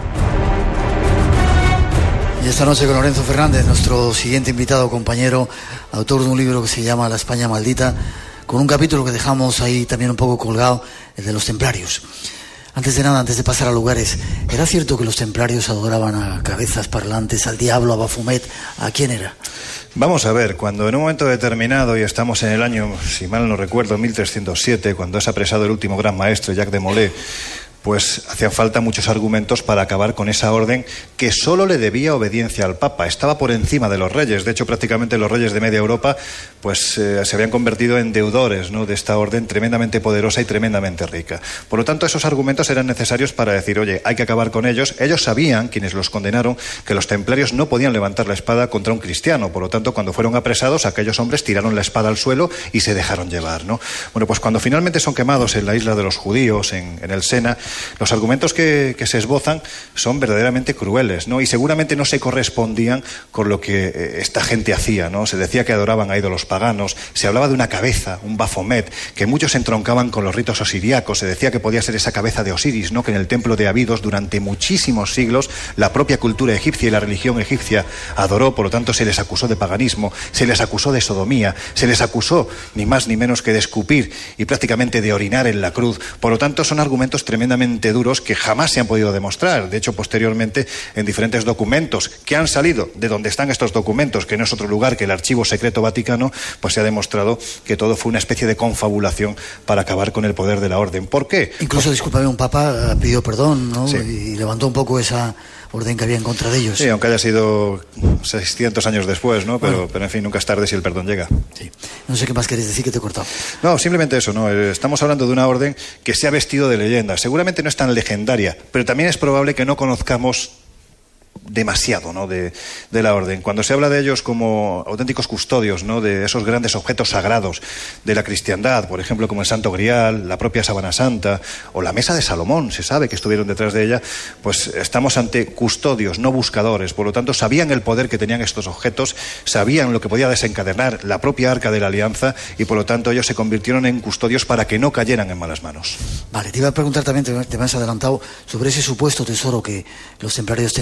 Y esta noche con Lorenzo Fernández, nuestro siguiente invitado, compañero, autor de un libro que se llama La España Maldita, con un capítulo que dejamos ahí también un poco colgado, el de los templarios. Antes de nada, antes de pasar a lugares, ¿era cierto que los templarios adoraban a cabezas parlantes, al diablo, a Baphomet? ¿A quién era? Vamos a ver, cuando en un momento determinado, y estamos en el año, si mal no recuerdo, 1307, cuando es apresado el último gran maestre, Jacques de Molay, pues hacían falta muchos argumentos para acabar con esa orden que solo le debía obediencia al Papa. Estaba por encima de los reyes. De hecho, prácticamente los reyes de media Europa pues se habían convertido en deudores, ¿no?, de esta orden tremendamente poderosa y tremendamente rica. Por lo tanto, esos argumentos eran necesarios para decir, oye, hay que acabar con ellos. Ellos sabían, quienes los condenaron, que los templarios no podían levantar la espada contra un cristiano. Por lo tanto, cuando fueron apresados, aquellos hombres tiraron la espada al suelo y se dejaron llevar, ¿no? Bueno, pues cuando finalmente son quemados en la isla de los judíos, en el Sena, los argumentos que se esbozan son verdaderamente crueles, ¿no? Y seguramente no se correspondían con lo que esta gente hacía, ¿no? Se decía que adoraban a ídolos paganos, se hablaba de una cabeza, un Baphomet, que muchos entroncaban con los ritos osiriacos. Se decía que podía ser esa cabeza de Osiris, ¿no?, que en el templo de Abidos durante muchísimos siglos la propia cultura egipcia y la religión egipcia adoró. Por lo tanto, se les acusó de paganismo, se les acusó de sodomía, se les acusó ni más ni menos que de escupir y prácticamente de orinar en la cruz. Por lo tanto, son argumentos tremendamente duros que jamás se han podido demostrar. De hecho, posteriormente, en diferentes documentos que han salido de donde están estos documentos, que no es otro lugar que el Archivo Secreto Vaticano, pues se ha demostrado que todo fue una especie de confabulación para acabar con el poder de la orden. ¿Por qué? Incluso, discúlpame, un papa pidió perdón, ¿no? Sí. Y levantó un poco esa orden que había en contra de ellos. Sí, aunque haya sido 600 años después, ¿no? Pero en fin, nunca es tarde si el perdón llega. Sí. No sé qué más querés decir, que te he cortado. No, simplemente eso, ¿no? Estamos hablando de una orden que se ha vestido de leyenda. Seguramente no es tan legendaria, pero también es probable que no conozcamos demasiado, ¿no?, de la orden. Cuando se habla de ellos como auténticos custodios, ¿no?, de esos grandes objetos sagrados de la cristiandad, por ejemplo, como el Santo Grial, la propia Sábana Santa o la Mesa de Salomón, se sabe que estuvieron detrás de ella, pues estamos ante custodios, no buscadores. Por lo tanto, sabían el poder que tenían estos objetos, sabían lo que podía desencadenar la propia Arca de la Alianza, y por lo tanto ellos se convirtieron en custodios para que no cayeran en malas manos. Vale, te iba a preguntar también, te me has adelantado, sobre ese supuesto tesoro que los templarios tenían, que quizá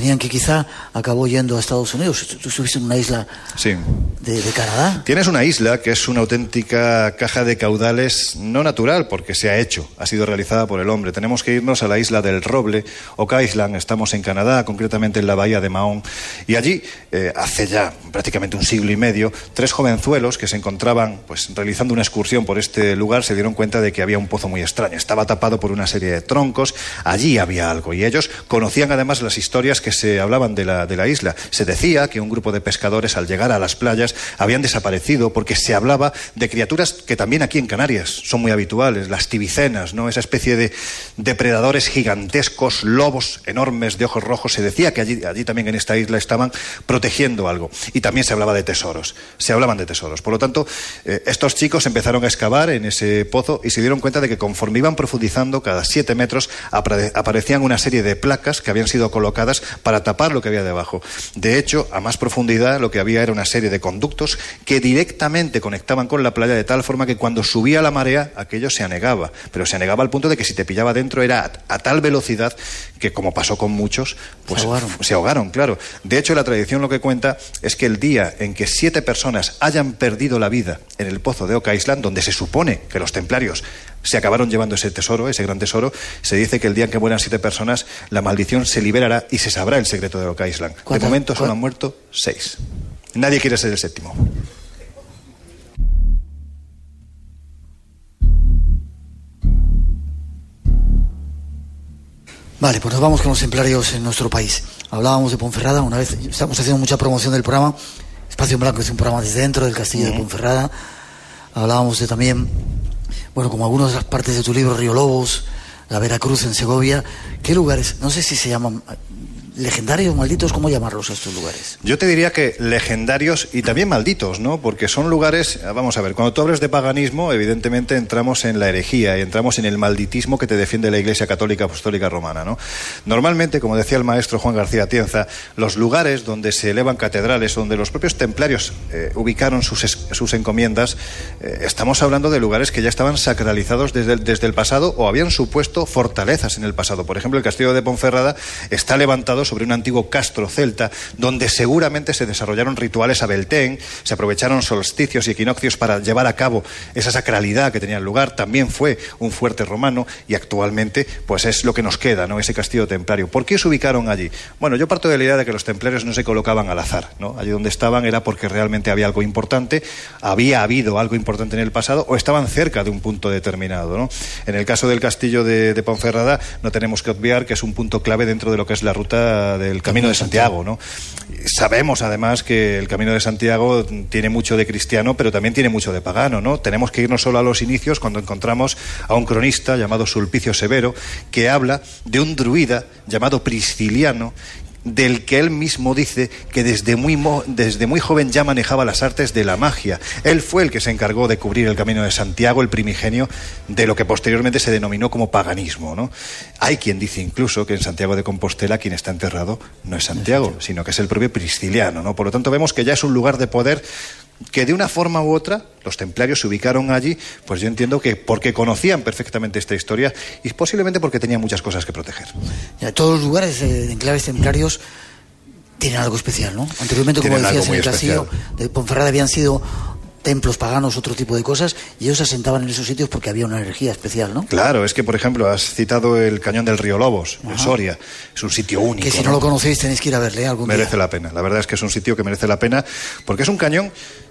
quizá acabó yendo a Estados Unidos. Tú estuviste en una isla de Canadá. Tienes una isla que es una auténtica caja de caudales no natural, porque se ha hecho, ha sido realizada por el hombre. Tenemos que irnos a la isla del Roble, Oak Island. Estamos en Canadá, concretamente en la bahía de Mahon, y allí, hace ya prácticamente un siglo y medio, 3 jovenzuelos que se encontraban pues realizando una excursión por este lugar se dieron cuenta de que había un pozo muy extraño. Estaba tapado por una serie de troncos, allí había algo, y ellos conocían además las historias que se hablaban de la isla. Se decía que un grupo de pescadores al llegar a las playas habían desaparecido porque se hablaba de criaturas que también aquí en Canarias son muy habituales, las tibicenas, ¿no? Esa especie de depredadores gigantescos, lobos enormes de ojos rojos. Se decía que allí también en esta isla estaban protegiendo algo, y también se hablaba de tesoros, se hablaban de tesoros. Por lo tanto, estos chicos empezaron a excavar en ese pozo y se dieron cuenta de que conforme iban profundizando, cada 7 metros aparecían una serie de placas que habían sido colocadas para tapar lo que había debajo. De hecho, a más profundidad lo que había era una serie de conductos que directamente conectaban con la playa, de tal forma que cuando subía la marea aquello se anegaba, pero se anegaba al punto de que si te pillaba dentro era a tal velocidad que, como pasó con muchos, pues se ahogaron, claro. De hecho, la tradición lo que cuenta es que el día en que 7 personas hayan perdido la vida en el pozo de Oak Island, donde se supone que los templarios se acabaron llevando ese tesoro, ese gran tesoro, se dice que el día en que mueran 7 personas, la maldición se liberará y se sabrá el secreto de Oak Island. De momento solo han muerto 6. Nadie quiere ser el 7º. Vale, pues nos vamos con los templarios en nuestro país. Hablábamos de Ponferrada, una vez estamos haciendo mucha promoción del programa. Espacio en Blanco es un programa desde dentro del castillo de Ponferrada. Hablábamos de también, bueno, como algunas de las partes de tu libro, Río Lobos, la Veracruz en Segovia. ¿Qué lugares? No sé si se llaman legendarios, malditos, ¿cómo llamarlos a estos lugares? Yo te diría que legendarios y también malditos, ¿no? Porque son lugares, vamos a ver, cuando tú hablas de paganismo, evidentemente entramos en la herejía y entramos en el malditismo que te defiende la Iglesia Católica Apostólica Romana, ¿no? Normalmente, como decía el maestro Juan García Atienza, los lugares donde se elevan catedrales, donde los propios templarios ubicaron sus encomiendas, estamos hablando de lugares que ya estaban sacralizados desde el pasado, o habían supuesto fortalezas en el pasado. Por ejemplo, el castillo de Ponferrada está levantado sobre un antiguo castro celta, donde seguramente se desarrollaron rituales a Beltén, se aprovecharon solsticios y equinoccios para llevar a cabo esa sacralidad que tenía el lugar. También fue un fuerte romano, y actualmente pues es lo que nos queda, ¿no? Ese castillo templario. ¿Por qué se ubicaron allí? Bueno, yo parto de la idea de que los templarios no se colocaban al azar, ¿no? Allí donde estaban era porque realmente había algo importante, había habido algo importante en el pasado, o estaban cerca de un punto determinado, ¿no? En el caso del castillo de Ponferrada no tenemos que obviar que es un punto clave dentro de lo que es la ruta del Camino de Santiago, ¿no? Sabemos además que el Camino de Santiago tiene mucho de cristiano, pero también tiene mucho de pagano, ¿no? Tenemos que irnos solo a los inicios, cuando encontramos a un cronista llamado Sulpicio Severo, que habla de un druida llamado Prisciliano, del que él mismo dice que desde muy joven ya manejaba las artes de la magia. Él fue el que se encargó de cubrir el Camino de Santiago, el primigenio de lo que posteriormente se denominó como paganismo, ¿no? Hay quien dice incluso que en Santiago de Compostela quien está enterrado no es Santiago, sino que es el propio Prisciliano, ¿no? Por lo tanto, vemos que ya es un lugar de poder que de una forma u otra los templarios se ubicaron allí, pues yo entiendo que porque conocían perfectamente esta historia y posiblemente porque tenían muchas cosas que proteger. Ya, todos los lugares de enclaves templarios tienen algo especial, ¿no? Anteriormente, como decías, en el castillo de Ponferrada habían sido templos paganos, otro tipo de cosas, y ellos se asentaban en esos sitios porque había una energía especial, ¿no? Claro, es que, por ejemplo, has citado el cañón del río Lobos, en Soria. Es un sitio único, que si no lo conocéis tenéis que ir a verle algún día. Merece la pena, la verdad es que es un sitio que merece la pena, porque es un cañón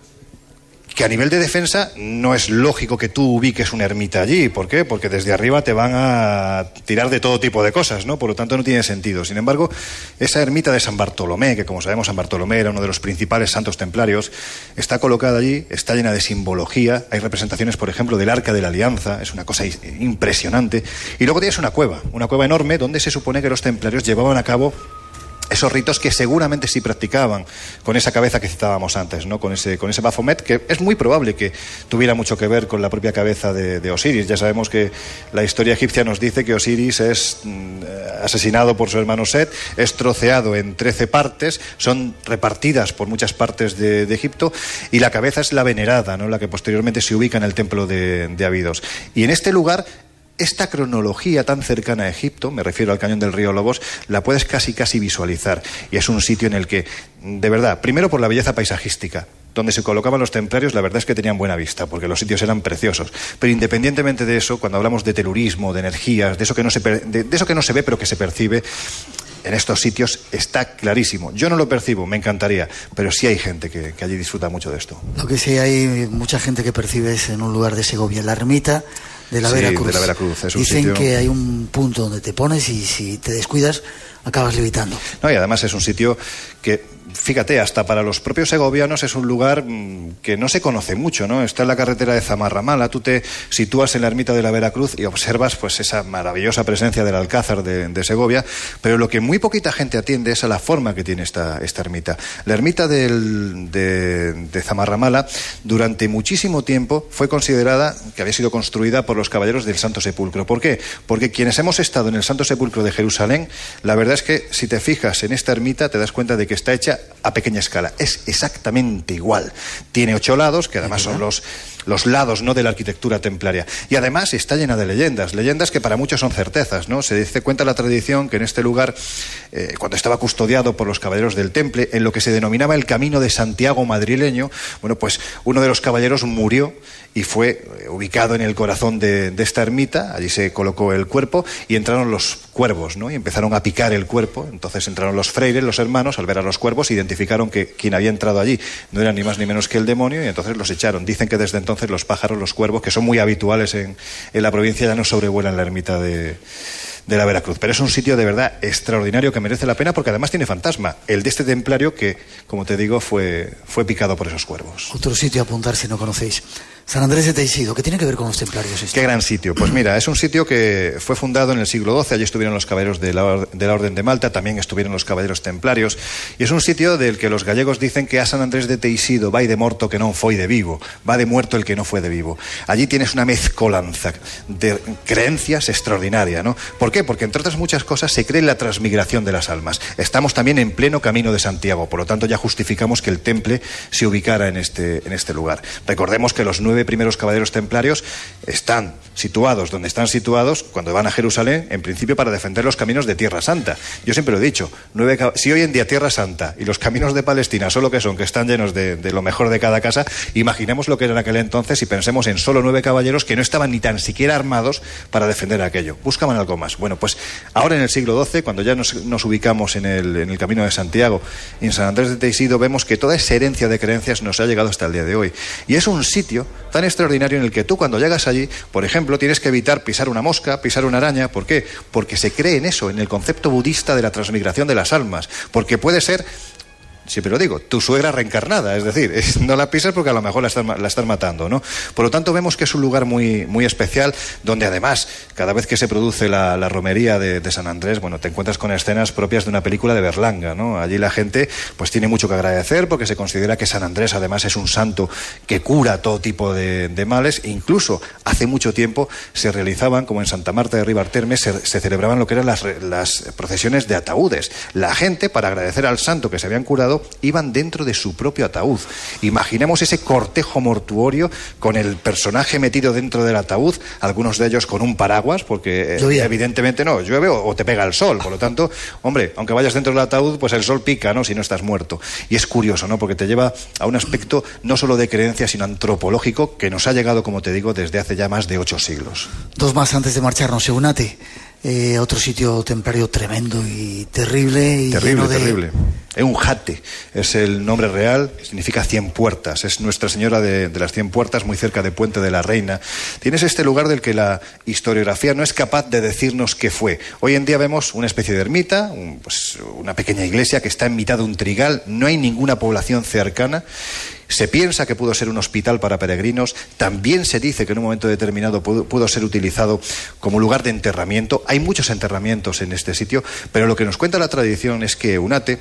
que a nivel de defensa no es lógico que tú ubiques una ermita allí. ¿Por qué? Porque desde arriba te van a tirar de todo tipo de cosas, ¿no? Por lo tanto no tiene sentido. Sin embargo, esa ermita de San Bartolomé, que como sabemos San Bartolomé era uno de los principales santos templarios, está colocada allí, está llena de simbología. Hay representaciones, por ejemplo, del Arca de la Alianza, es una cosa impresionante. Y luego tienes una cueva enorme donde se supone que los templarios llevaban a cabo esos ritos que seguramente sí practicaban con esa cabeza que citábamos antes, ¿no? Con ese Baphomet, que es muy probable que tuviera mucho que ver con la propia cabeza de Osiris. Ya sabemos que la historia egipcia nos dice que Osiris es asesinado por su hermano Set, es troceado en 13 partes, son repartidas por muchas partes de Egipto, y la cabeza es la venerada, ¿no? La que posteriormente se ubica en el templo de Abidos. Y en este lugar esta cronología tan cercana a Egipto, me refiero al cañón del río Lobos, la puedes casi visualizar. Y es un sitio en el que, de verdad, primero por la belleza paisajística, donde se colocaban los templarios, la verdad es que tenían buena vista, porque los sitios eran preciosos. Pero independientemente de eso, cuando hablamos de telurismo, de energías, de eso que no se ve pero que se percibe, en estos sitios está clarísimo. Yo no lo percibo, me encantaría, pero sí hay gente que allí disfruta mucho de esto. Lo que sí hay mucha gente que percibe es en un lugar de Segovia, la ermita de la Veracruz. De la Veracruz. Es un Dicen sitio... que hay un punto donde te pones y si te descuidas acabas levitando. No, y además es un sitio que, fíjate, hasta para los propios segovianos es un lugar que no se conoce mucho, ¿no? Está en la carretera de Zamarramala, tú te sitúas en la ermita de la Veracruz y observas pues esa maravillosa presencia del Alcázar de Segovia, pero lo que muy poquita gente atiende es a la forma que tiene esta ermita. La ermita de Zamarramala durante muchísimo tiempo fue considerada que había sido construida por los caballeros del Santo Sepulcro. ¿Por qué? Porque quienes hemos estado en el Santo Sepulcro de Jerusalén, la verdad es que si te fijas en esta ermita te das cuenta de que está hecha a pequeña escala. Es exactamente igual. Tiene 8 lados, que además son los lados, ¿no?, de la arquitectura templaria. Y además está llena de leyendas que para muchos son certezas, ¿no? Cuenta la tradición que en este lugar, cuando estaba custodiado por los caballeros del Temple, en lo que se denominaba el Camino de Santiago madrileño, bueno, pues uno de los caballeros murió y fue ubicado en el corazón de esta ermita. Allí se colocó el cuerpo y entraron los cuervos, ¿no? Y empezaron a picar el cuerpo. Entonces entraron los frailes, los hermanos, al ver a los cuervos identificaron que quien había entrado allí no era ni más ni menos que el demonio y entonces los echaron. Dicen que desde entonces los pájaros, los cuervos, que son muy habituales en la provincia, ya no sobrevuelan la ermita de la Veracruz. Pero es un sitio de verdad extraordinario que merece la pena porque además tiene fantasma. El de este templario que, como te digo, fue picado por esos cuervos. Otro sitio a apuntar si no conocéis. San Andrés de Teixido, ¿qué tiene que ver con los templarios esto? Qué gran sitio. Pues mira, es un sitio que fue fundado en el siglo XII, allí estuvieron los caballeros de la Orden de Malta, también estuvieron los caballeros templarios, y es un sitio del que los gallegos dicen que a San Andrés de Teixido vai de morto que non foi de vivo, va de muerto el que no fue de vivo. Allí tienes una mezcolanza de creencias extraordinaria, ¿no? ¿Por qué? Porque entre otras muchas cosas se cree en la transmigración de las almas. Estamos también en pleno camino de Santiago, por lo tanto ya justificamos que el temple se ubicara en este lugar. Recordemos que los 9 primeros caballeros templarios están situados donde están situados cuando van a Jerusalén, en principio para defender los caminos de Tierra Santa. Yo siempre lo he dicho, si hoy en día Tierra Santa y los caminos de Palestina son lo que son, que están llenos de lo mejor de cada casa, imaginemos lo que era en aquel entonces y pensemos en solo 9 caballeros que no estaban ni tan siquiera armados para defender aquello. Buscaban algo más. Bueno, pues ahora en el siglo XII, cuando ya nos ubicamos en el camino de Santiago y en San Andrés de Teixido, vemos que toda esa herencia de creencias nos ha llegado hasta el día de hoy. Y es un sitio tan extraordinario en el que tú cuando llegas allí, por ejemplo, tienes que evitar pisar una mosca, pisar una araña. ¿Por qué? Porque se cree en eso, en el concepto budista de la transmigración de las almas. Porque puede ser, siempre lo digo, tu suegra reencarnada, es decir, no la pisas porque a lo mejor la estás matando, ¿no? Por lo tanto, vemos que es un lugar muy, muy especial, donde además, cada vez que se produce la romería de San Andrés, bueno, te encuentras con escenas propias de una película de Berlanga, ¿no? Allí la gente, pues tiene mucho que agradecer, porque se considera que San Andrés, además, es un santo que cura todo tipo de males. Incluso, hace mucho tiempo, se realizaban, como en Santa Marta de Ribarterme, se celebraban lo que eran las procesiones de ataúdes. La gente, para agradecer al santo que se habían curado, iban dentro de su propio ataúd. Imaginemos ese cortejo mortuorio con el personaje metido dentro del ataúd, algunos de ellos con un paraguas, porque evidentemente no, llueve o te pega el sol, por lo tanto, hombre, aunque vayas dentro del ataúd, pues el sol pica, ¿no?, si no estás muerto. Y es curioso, ¿no?, porque te lleva a un aspecto no solo de creencia, sino antropológico, que nos ha llegado, como te digo, desde hace ya más de 8 siglos. 2 más antes de marcharnos. Eunate, otro sitio templario tremendo y terrible. Terrible. Eunjate es el nombre real, significa 100 puertas. Es Nuestra Señora de las 100 puertas, muy cerca de Puente de la Reina. Tienes este lugar del que la historiografía no es capaz de decirnos qué fue. Hoy en día vemos una especie de ermita, una pequeña iglesia que está en mitad de un trigal, no hay ninguna población cercana. Se piensa que pudo ser un hospital para peregrinos. También se dice que en un momento determinado pudo ser utilizado como lugar de enterramiento. Hay muchos enterramientos en este sitio, pero lo que nos cuenta la tradición es que Eunate, como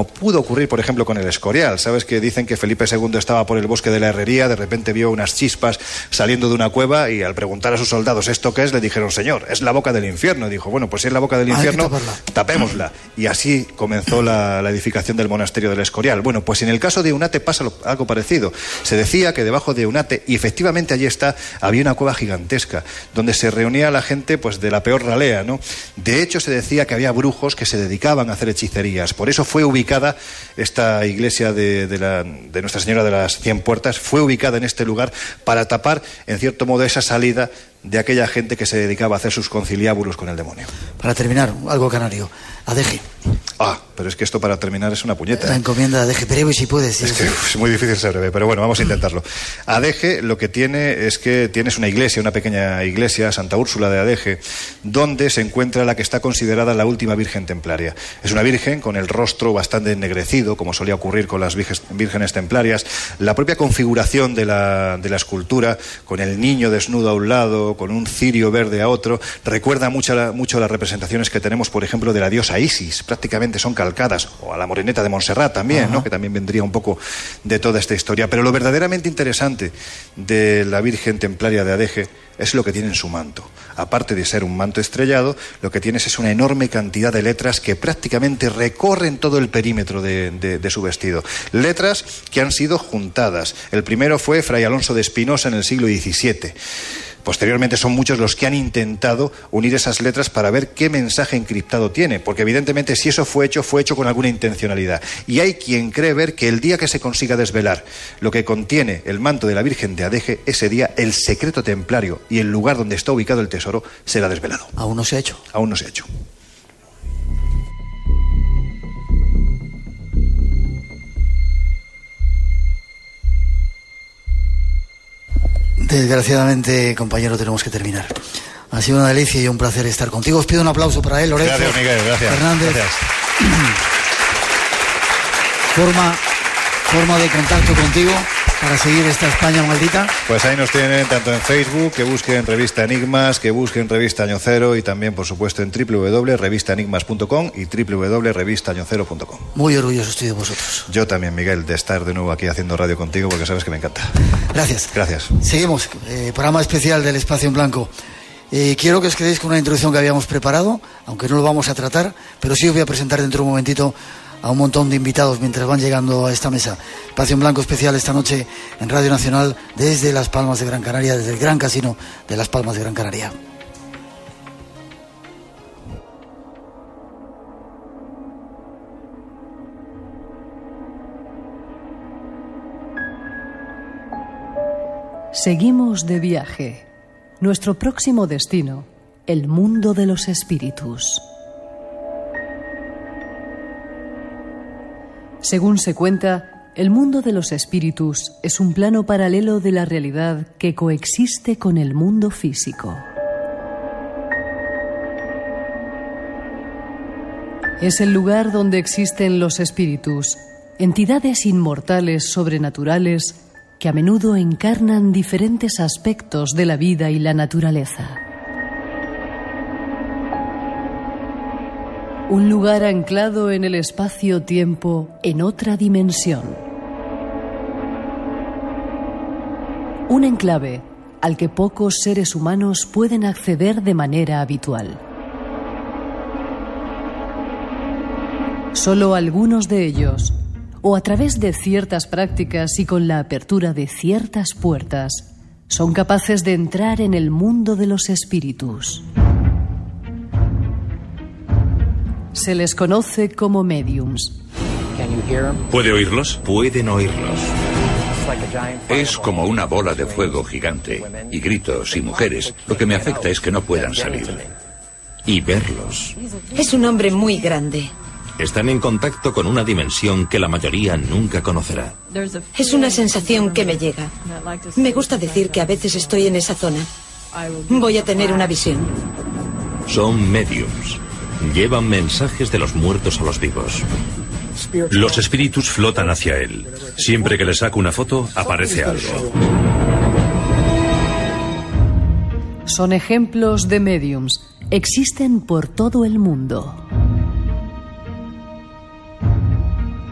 como pudo ocurrir, por ejemplo, con el Escorial. Sabes que dicen que Felipe II estaba por el bosque de la Herrería, de repente vio unas chispas saliendo de una cueva y al preguntar a sus soldados ¿esto qué es? Le dijeron, señor, es la boca del infierno. Dijo, bueno, pues si es la boca del infierno, tapémosla. Y así comenzó la edificación del monasterio del Escorial. Bueno, pues en el caso de Eunate pasa algo parecido. Se decía que debajo de Eunate, y efectivamente allí está, había una cueva gigantesca donde se reunía la gente pues de la peor ralea, ¿no? De hecho, se decía que había brujos que se dedicaban a hacer hechicerías. Por eso fue ubicada esta iglesia de Nuestra Señora de las 100 Puertas, fue ubicada en este lugar para tapar, en cierto modo, esa salida de aquella gente que se dedicaba a hacer sus conciliábulos con el demonio. Para terminar, algo canario. Adeje. Pero es que esto para terminar es una puñeta. La encomienda de Adeje, breve si puedes. Es que es muy difícil ser breve, pero bueno, vamos a intentarlo. Adeje lo que tiene es que tienes una iglesia, una pequeña iglesia, Santa Úrsula de Adeje, donde se encuentra la que está considerada la última Virgen Templaria. Es una virgen con el rostro bastante ennegrecido, como solía ocurrir con las vírgenes templarias. La propia configuración de la escultura, con el niño desnudo a un lado, con un cirio verde a otro, recuerda mucho a las representaciones que tenemos, por ejemplo, de la diosa Isis. Prácticamente son calcadas, o a la Moreneta de Montserrat también, ¿no? Que también vendría un poco de toda esta historia. Pero lo verdaderamente interesante de la Virgen Templaria de Adeje es lo que tiene en su manto. Aparte de ser un manto estrellado, lo que tienes es una enorme cantidad de letras que prácticamente recorren todo el perímetro de su vestido. Letras que han sido juntadas. El primero fue Fray Alonso de Espinosa en el siglo XVII. Posteriormente son muchos los que han intentado unir esas letras para ver qué mensaje encriptado tiene, porque evidentemente si eso fue hecho con alguna intencionalidad. Y hay quien cree ver que el día que se consiga desvelar lo que contiene el manto de la Virgen de Adeje, ese día el secreto templario y el lugar donde está ubicado el tesoro será desvelado. ¿Aún no se ha hecho? Aún no se ha hecho. Desgraciadamente, compañero, tenemos que terminar. Ha sido una delicia y un placer estar contigo. Os pido un aplauso para él, Lorenzo. Gracias, Miguel. Gracias. Fernández. Gracias. Forma de contacto contigo para seguir esta España maldita. Pues ahí nos tienen tanto en Facebook, que busquen Revista Enigmas, que busquen Revista Año Cero, y también, por supuesto, en www.revistaenigmas.com y www.revistaañocero.com. Muy orgulloso estoy de vosotros. Yo también, Miguel, de estar de nuevo aquí haciendo radio contigo, porque sabes que me encanta. Gracias. Gracias. Seguimos, programa especial del Espacio en Blanco. Quiero que os quedéis con una introducción que habíamos preparado, aunque no lo vamos a tratar, pero sí os voy a presentar dentro de un momentito a un montón de invitados mientras van llegando a esta mesa. Espacio en Blanco especial esta noche en Radio Nacional desde Las Palmas de Gran Canaria, desde el Gran Casino de Las Palmas de Gran Canaria. Seguimos de viaje. Nuestro próximo destino, el mundo de los espíritus. Según se cuenta, el mundo de los espíritus es un plano paralelo de la realidad que coexiste con el mundo físico. Es el lugar donde existen los espíritus, entidades inmortales sobrenaturales que a menudo encarnan diferentes aspectos de la vida y la naturaleza. Un lugar anclado en el espacio-tiempo en otra dimensión. Un enclave al que pocos seres humanos pueden acceder de manera habitual. Solo algunos de ellos, o a través de ciertas prácticas y con la apertura de ciertas puertas, son capaces de entrar en el mundo de los espíritus. Se les conoce como mediums. ¿Puede oírlos? Pueden oírlos. Es como una bola de fuego gigante, y gritos y mujeres. Lo que me afecta es que no puedan salir. Y verlos. Es un hombre muy grande. Están en contacto con una dimensión que la mayoría nunca conocerá. Es una sensación que me llega. Me gusta decir que a veces estoy en esa zona. Voy a tener una visión. Son mediums. Llevan mensajes de los muertos a los vivos. Los espíritus flotan hacia él. Siempre que le saco una foto, aparece algo. Son ejemplos de mediums. Existen por todo el mundo.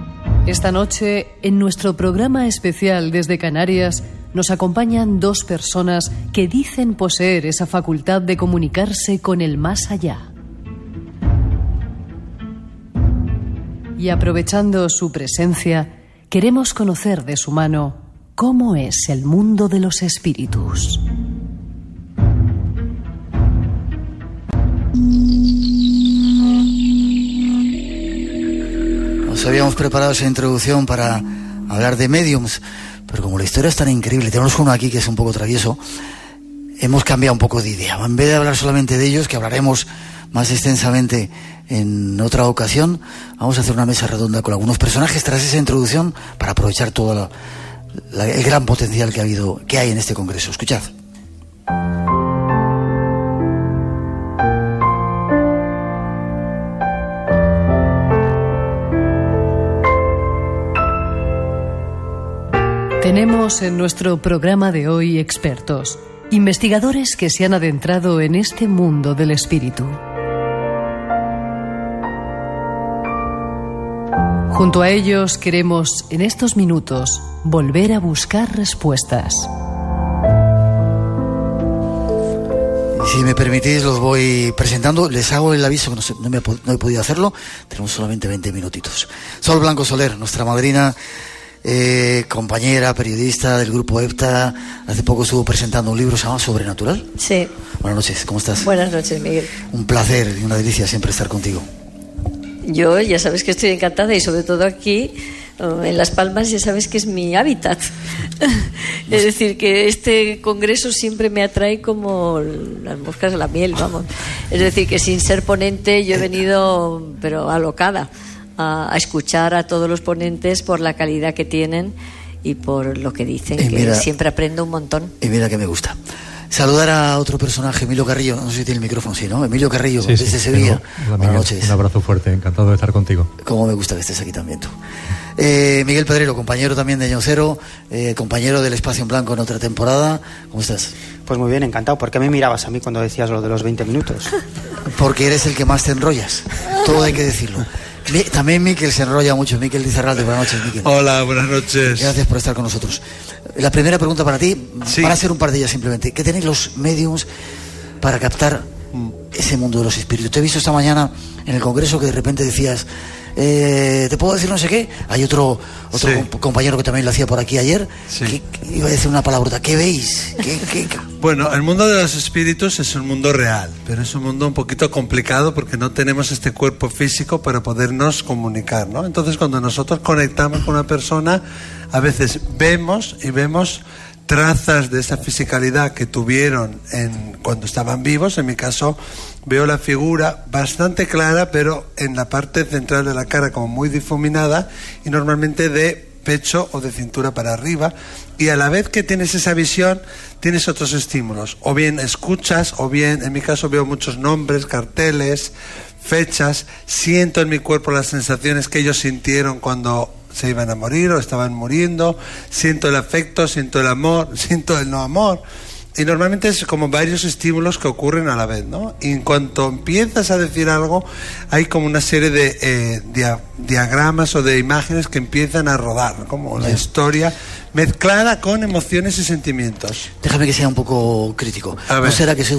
Esta noche, en nuestro programa especial desde Canarias, nos acompañan dos personas que dicen poseer esa facultad de comunicarse con el más allá. Y aprovechando su presencia, queremos conocer de su mano cómo es el mundo de los espíritus. Nos habíamos preparado esa introducción para hablar de mediums, pero como la historia es tan increíble, tenemos uno aquí que es un poco travieso, hemos cambiado un poco de idea. En vez de hablar solamente de ellos, que hablaremos más extensamente en otra ocasión, vamos a hacer una mesa redonda con algunos personajes tras esa introducción para aprovechar todo el gran potencial que hay en este congreso. Escuchad. Tenemos en nuestro programa de hoy expertos, investigadores que se han adentrado en este mundo del espíritu. Junto a ellos queremos, en estos minutos, volver a buscar respuestas. Si me permitís, los voy presentando. Les hago el aviso, que no he podido hacerlo. Tenemos solamente 20 minutitos. Sol Blanco Soler, nuestra madrina, compañera, periodista del grupo EPTA. Hace poco estuvo presentando un libro, se llama Sobrenatural. Sí. Buenas noches, ¿cómo estás? Buenas noches, Miguel. Un placer y una delicia siempre estar contigo. Yo ya sabes que estoy encantada, y sobre todo aquí en Las Palmas ya sabes que es mi hábitat. Es decir, que este congreso siempre me atrae como las moscas a la miel, vamos. Es decir, que sin ser ponente yo he venido, pero alocada, a escuchar a todos los ponentes por la calidad que tienen y por lo que dicen, que siempre aprendo un montón. Y mira que me gusta. Saludar a otro personaje, Emilio Carrillo. No sé si tiene el micrófono, sí, ¿no? Emilio Carrillo, sí, desde Sevilla. Buenas noches. Un abrazo fuerte, encantado de estar contigo. Cómo me gusta que estés aquí también tú. Miguel Pedrero, compañero también de Año Cero, compañero del Espacio en Blanco en otra temporada. ¿Cómo estás? Pues muy bien, encantado. ¿Por qué me mirabas a mí cuando decías lo de los 20 minutos? Porque eres el que más te enrollas. Todo hay que decirlo. También Miquel se enrolla mucho. Miquel Lizarralde, buenas noches, Miquel. Hola, buenas noches. Gracias por estar con nosotros. La primera pregunta para ti, para hacer un par de ellas simplemente. ¿Qué tenéis los mediums para captar ese mundo de los espíritus? Te he visto esta mañana en el congreso que de repente decías, ¿te puedo decir no sé qué? Hay otro compañero que también lo hacía por aquí ayer, que iba a decir una palabrota. ¿Qué veis? Bueno, el mundo de los espíritus es un mundo real, pero es un mundo un poquito complicado porque no tenemos este cuerpo físico para podernos comunicar, ¿no? Entonces, cuando nosotros conectamos con una persona, a veces vemos trazas de esa fisicalidad que tuvieron cuando estaban vivos. En mi caso veo la figura bastante clara, pero en la parte central de la cara como muy difuminada, y normalmente de pecho o de cintura para arriba, y a la vez que tienes esa visión tienes otros estímulos, o bien escuchas, o bien, en mi caso, veo muchos nombres, carteles, fechas, siento en mi cuerpo las sensaciones que ellos sintieron cuando se iban a morir o estaban muriendo, siento el afecto, siento el amor, siento el no amor, y normalmente es como varios estímulos que ocurren a la vez, ¿no? Y en cuanto empiezas a decir algo, hay como una serie de diagramas o de imágenes que empiezan a rodar, ¿no? Como la historia mezclada con emociones y sentimientos. Déjame que sea un poco crítico. ¿No será que soy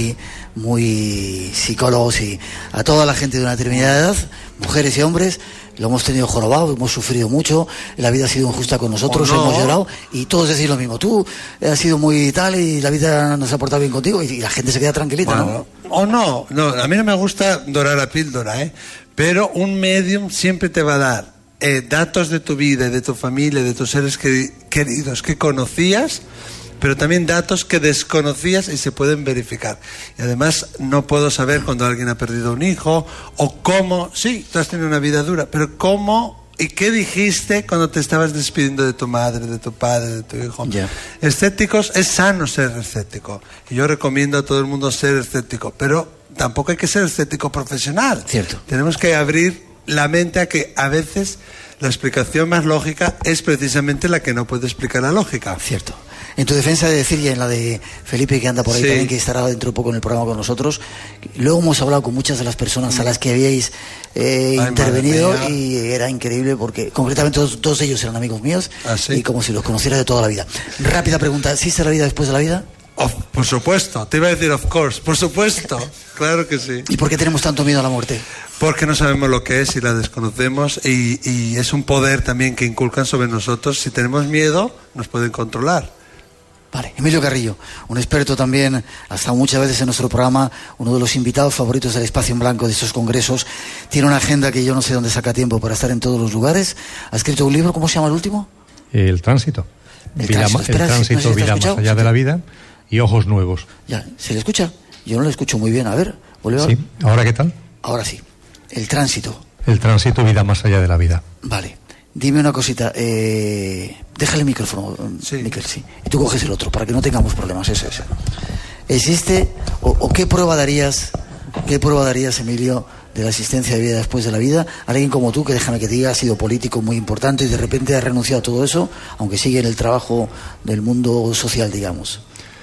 muy psicólogo? Sí, a toda la gente de una determinada edad, mujeres y hombres, lo hemos tenido jorobado, hemos sufrido mucho, la vida ha sido injusta con nosotros, hemos llorado, y todos decís lo mismo. Tú has sido muy tal y la vida nos ha portado bien contigo, y la gente se queda tranquilita, bueno, ¿no? O no, a mí no me gusta dorar la píldora, pero un medium siempre te va a dar datos de tu vida, de tu familia, de tus seres queridos que conocías, pero también datos que desconocías y se pueden verificar. Y además no puedo saber cuando alguien ha perdido un hijo, o cómo, sí, tú has tenido una vida dura, pero cómo y qué dijiste cuando te estabas despidiendo de tu madre, de tu padre, de tu hijo. Escépticos, es sano ser escéptico, y yo recomiendo a todo el mundo ser escéptico, pero tampoco hay que ser escéptico profesional. Cierto. Tenemos que abrir la mente a que a veces la explicación más lógica es precisamente la que no puede explicar la lógica. Cierto. En tu defensa de decir, y en la de Felipe, que anda por ahí Sí. también, que estará dentro de poco en el programa con nosotros, luego hemos hablado con muchas de las personas a las que habíais intervenido, madre mía. y era increíble porque concretamente dos de ellos eran amigos míos, y como si los conociera de toda la vida. Rápida pregunta, ¿existe la vida después de la vida? Por supuesto, te iba a decir of course, por supuesto, claro que sí. ¿Y por qué tenemos tanto miedo a la muerte? Porque no sabemos lo que es y la desconocemos, y es un poder también que inculcan sobre nosotros. Si tenemos miedo, nos pueden controlar. Vale, Emilio Carrillo, un experto también, ha estado muchas veces en nuestro programa, uno de los invitados favoritos del Espacio en Blanco de estos congresos, tiene una agenda que yo no sé dónde saca tiempo para estar en todos los lugares, ha escrito un libro, ¿cómo se llama el último? El tránsito. El tránsito, espera, tránsito, no sé si te has vida más escuchado. allá de la vida y ojos nuevos. Ya, ¿se le escucha? Yo no le escucho muy bien, a ver, vuelve a... Sí, ¿ahora qué tal? Ahora sí, el tránsito. El tránsito, vida más allá de la vida. Vale, dime una cosita, déjale el micrófono, Miquel, sí. Y tú coges el otro, para que no tengamos problemas, eso. ¿Existe, o qué prueba darías, Emilio, de la existencia de vida después de la vida? Alguien como tú, que déjame que te diga, ha sido político muy importante y de repente ha renunciado a todo eso, aunque sigue en el trabajo del mundo social, digamos.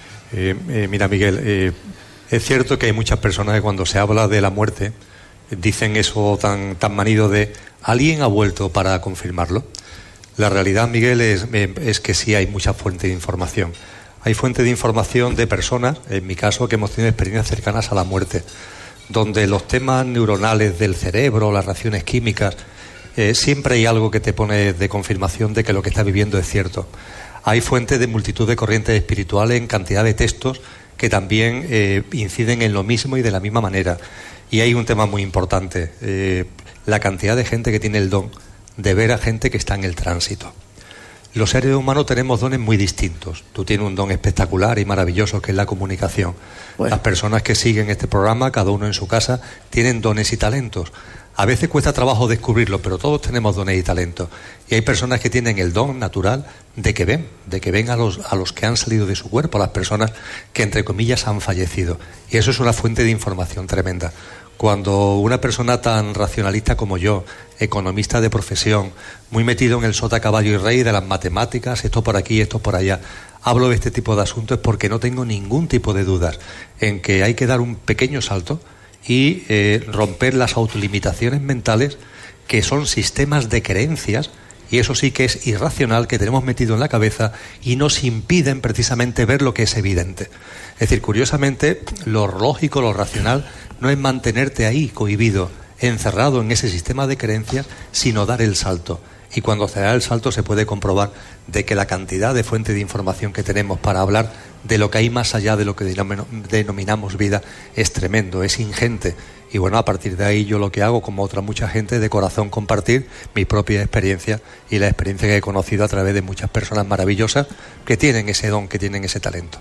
Mira, Miguel, es cierto que hay muchas personas que cuando se habla de la muerte dicen eso tan manido de ¿alguien ha vuelto para confirmarlo? La realidad, Miguel, es que sí hay mucha fuente de información. Hay fuente de información de personas, en mi caso, que hemos tenido experiencias cercanas a la muerte, donde los temas neuronales del cerebro, las reacciones químicas, siempre hay algo que te pone de confirmación de que lo que estás viviendo es cierto. Hay fuentes de multitud de corrientes espirituales en cantidad de textos que también inciden en lo mismo y de la misma manera. Y hay un tema muy importante, la cantidad de gente que tiene el don de ver a gente que está en el tránsito. Los seres humanos tenemos dones muy distintos. Tú tienes un don espectacular y maravilloso que es la comunicación. Las personas que siguen este programa, cada uno en su casa, tienen dones y talentos. A veces cuesta trabajo descubrirlo, pero todos tenemos dones y talentos. Y hay personas que tienen el don natural de que ven a los que han salido de su cuerpo, a las personas que, entre comillas, han fallecido. Y eso es una fuente de información tremenda. Cuando una persona tan racionalista como yo, economista de profesión, muy metido en el sota, caballo y rey de las matemáticas, esto por aquí, esto por allá, hablo de este tipo de asuntos porque no tengo ningún tipo de dudas en que hay que dar un pequeño salto y romper las autolimitaciones mentales que son sistemas de creencias, y eso sí que es irracional, que tenemos metido en la cabeza y nos impiden precisamente ver lo que es evidente. Es decir, curiosamente, lo lógico, lo racional, no es mantenerte ahí cohibido, encerrado en ese sistema de creencias, sino dar el salto. Y cuando se da el salto se puede comprobar de que la cantidad de fuentes de información que tenemos para hablar de lo que hay más allá de lo que denominamos vida es tremendo, es ingente. Y bueno, a partir de ahí yo lo que hago, como otra mucha gente, de corazón compartir mi propia experiencia y la experiencia que he conocido a través de muchas personas maravillosas que tienen ese don, que tienen ese talento.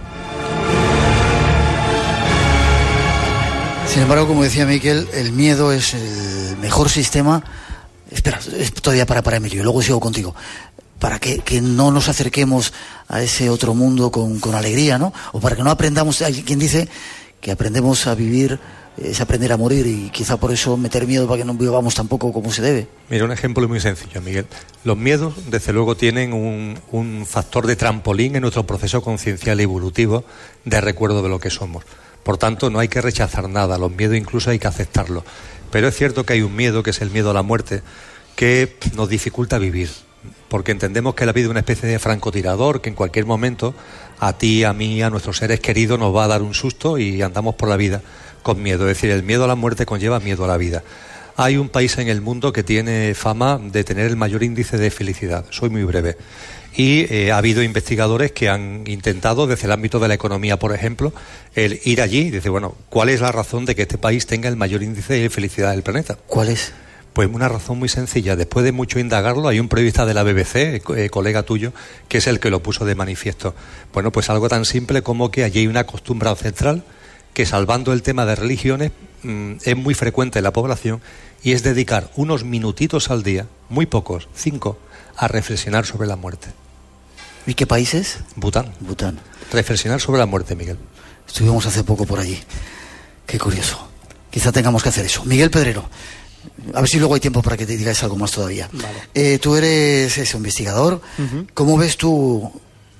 Sin embargo, como decía Miquel, el miedo es el mejor sistema. Espera, es todavía para Emilio, luego sigo contigo. Para que no nos acerquemos a ese otro mundo con alegría, ¿no? O para que no aprendamos, hay quien dice que aprendemos a vivir, es aprender a morir, y quizá por eso meter miedo para que no vivamos tampoco como se debe. Mira, un ejemplo muy sencillo, Miguel. Los miedos, desde luego, tienen un factor de trampolín en nuestro proceso conciencial y evolutivo de recuerdo de lo que somos. Por tanto, no hay que rechazar nada, los miedos incluso hay que aceptarlos. Pero es cierto que hay un miedo, que es el miedo a la muerte, que nos dificulta vivir, porque entendemos que la vida es una especie de francotirador que en cualquier momento a ti, a mí, a nuestros seres queridos nos va a dar un susto y andamos por la vida con miedo. Es decir, el miedo a la muerte conlleva miedo a la vida. Hay un país en el mundo que tiene fama de tener el mayor índice de felicidad. Soy muy breve. Y ha habido investigadores que han intentado, desde el ámbito de la economía, por ejemplo, el ir allí y decir, bueno, ¿cuál es la razón de que este país tenga el mayor índice de felicidad del planeta? ¿Cuál es? Pues una razón muy sencilla. Después de mucho indagarlo, hay un periodista de la BBC, colega tuyo, que es el que lo puso de manifiesto. Bueno, pues algo tan simple como que allí hay una costumbre ancestral que, salvando el tema de religiones, es muy frecuente en la población, y es dedicar unos minutitos al día, muy pocos, 5, a reflexionar sobre la muerte. ¿Y qué país es? Bután. Bután. Reflexionar sobre la muerte, Miguel. Estuvimos hace poco por allí. Qué curioso. Quizá tengamos que hacer eso. Miguel Pedrero, a ver si luego hay tiempo para que te digáis algo más todavía. Vale. Tú eres investigador. ¿Cómo ves tú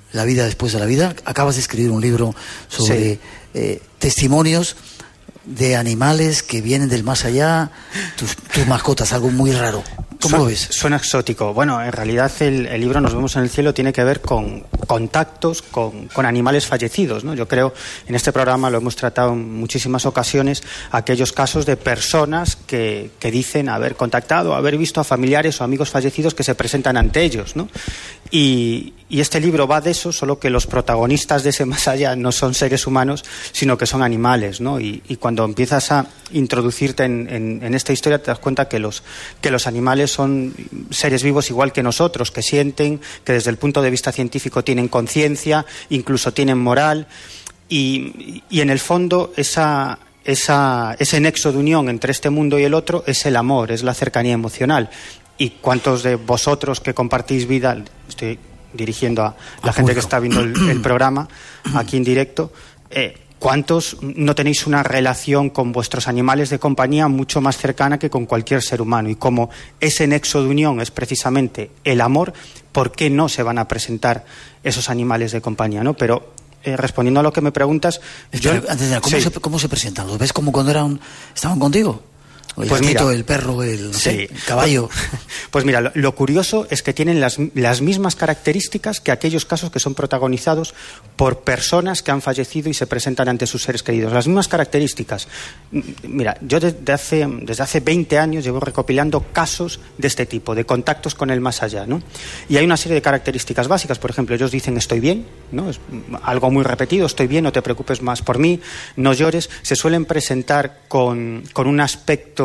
la vida después de la vida. Acabas de escribir un libro sobre testimonios de animales que vienen del más allá, tus mascotas, algo muy raro. ¿Cómo lo ves? Suena exótico. Bueno, en realidad el libro Nos vemos en el cielo tiene que ver con contactos con animales fallecidos, ¿no? Yo creo, en este programa lo hemos tratado en muchísimas ocasiones, aquellos casos de personas que dicen haber contactado, haber visto a familiares o amigos fallecidos que se presentan ante ellos, ¿no? Y este libro va de eso, solo que los protagonistas de ese más allá no son seres humanos, sino que son animales, ¿no? Y cuando empiezas a introducirte en esta historia te das cuenta que los animales son seres vivos igual que nosotros, que sienten, que desde el punto de vista científico tienen conciencia, incluso tienen moral, y en el fondo ese nexo de unión entre este mundo y el otro es el amor, es la cercanía emocional. ¿Y cuántos de vosotros que compartís vida, estoy dirigiendo a la gente que está viendo el programa aquí en directo, cuántos no tenéis una relación con vuestros animales de compañía mucho más cercana que con cualquier ser humano? Y como ese nexo de unión es precisamente el amor, ¿por qué no se van a presentar esos animales de compañía, ¿no? Pero respondiendo a lo que me preguntas... ¿Cómo se presentan? ¿Los ves como cuando estaban contigo? El gatito, el perro, el caballo. Pues mira, lo curioso es que tienen las mismas características que aquellos casos que son protagonizados por personas que han fallecido y se presentan ante sus seres queridos. Las mismas características. Mira, yo desde hace 20 años llevo recopilando casos de este tipo, de contactos con el más allá, ¿no? Y hay una serie de características básicas. Por ejemplo, ellos dicen estoy bien, ¿no? Es algo muy repetido, estoy bien, no te preocupes más por mí, no llores. Se suelen presentar con un aspecto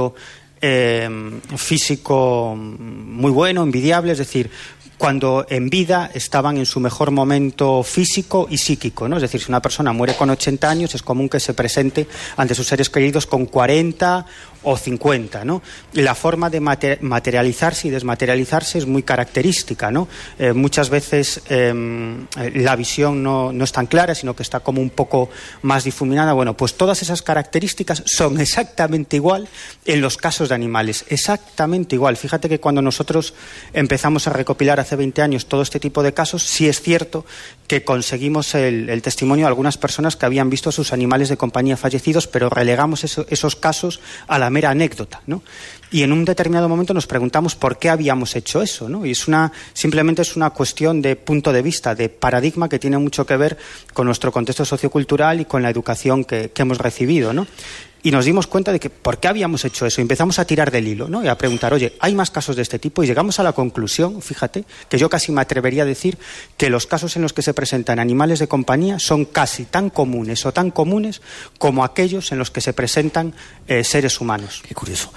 físico muy bueno, envidiable, es decir, cuando en vida estaban en su mejor momento físico y psíquico, ¿no? Es decir, si una persona muere con 80 años, es común que se presente ante sus seres queridos con 40 o 50, ¿no? La forma de materializarse y desmaterializarse es muy característica, ¿no? Muchas veces la visión no es tan clara, sino que está como un poco más difuminada. Bueno, pues todas esas características son exactamente igual en los casos de animales, exactamente igual. Fíjate que cuando nosotros empezamos a recopilar hace 20 años todo este tipo de casos, sí es cierto que conseguimos el testimonio de algunas personas que habían visto a sus animales de compañía fallecidos, pero relegamos esos casos a la mera anécdota, ¿no? Y en un determinado momento nos preguntamos por qué habíamos hecho eso, ¿no? Y simplemente es una cuestión de punto de vista, de paradigma, que tiene mucho que ver con nuestro contexto sociocultural y con la educación que hemos recibido, ¿no? Y nos dimos cuenta de que por qué habíamos hecho eso. Y empezamos a tirar del hilo, ¿no? Y a preguntar, oye, ¿hay más casos de este tipo? Y llegamos a la conclusión, fíjate, que yo casi me atrevería a decir que los casos en los que se presentan animales de compañía son casi tan comunes o tan comunes como aquellos en los que se presentan seres humanos. Qué curioso.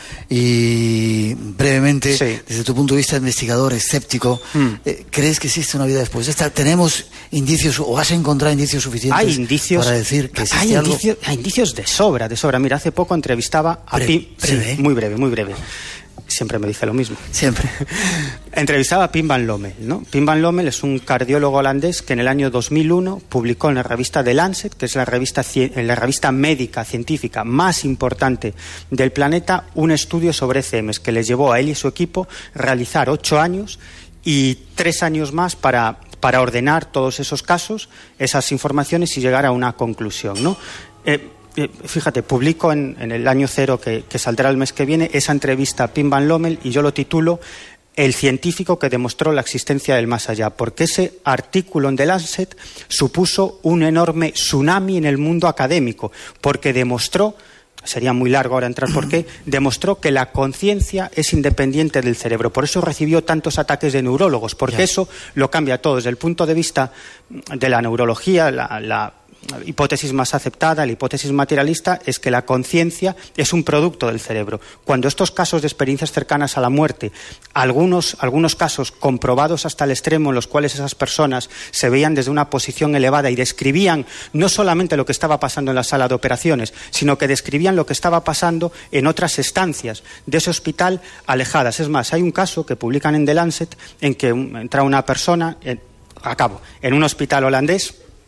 Y brevemente, desde tu punto de vista de investigador, escéptico, ¿crees que existe una vida después de esta? ¿Tenemos indicios o has encontrado indicios suficientes para decir que existe algo? Hay indicios de sobra. Mira, hace poco entrevistaba a muy breve. Siempre me dice lo mismo. Siempre. Entrevistaba a Pim van Lommel, ¿no? Pim van Lommel es un cardiólogo holandés que en el año 2001 publicó en la revista The Lancet, que es la revista médica científica más importante del planeta, un estudio sobre ECMs que les llevó a él y su equipo realizar 8 años y 3 años más para ordenar todos esos casos, esas informaciones y llegar a una conclusión, ¿no? Fíjate, publico en el año 0 que saldrá el mes que viene esa entrevista a Pim van Lommel y yo lo titulo El científico que demostró la existencia del más allá, porque ese artículo en The Lancet supuso un enorme tsunami en el mundo académico, porque demostró, sería muy largo ahora entrar por qué, demostró que la conciencia es independiente del cerebro. Por eso recibió tantos ataques de neurólogos, porque eso lo cambia todo. Desde el punto de vista de la neurología, la hipótesis más aceptada, la hipótesis materialista, es que la conciencia es un producto del cerebro. Cuando estos casos de experiencias cercanas a la muerte, algunos casos comprobados hasta el extremo en los cuales esas personas se veían desde una posición elevada y describían no solamente lo que estaba pasando en la sala de operaciones, sino que describían lo que estaba pasando en otras estancias de ese hospital alejadas. Es más, hay un caso que publican en The Lancet en que entra una persona, en un hospital holandés,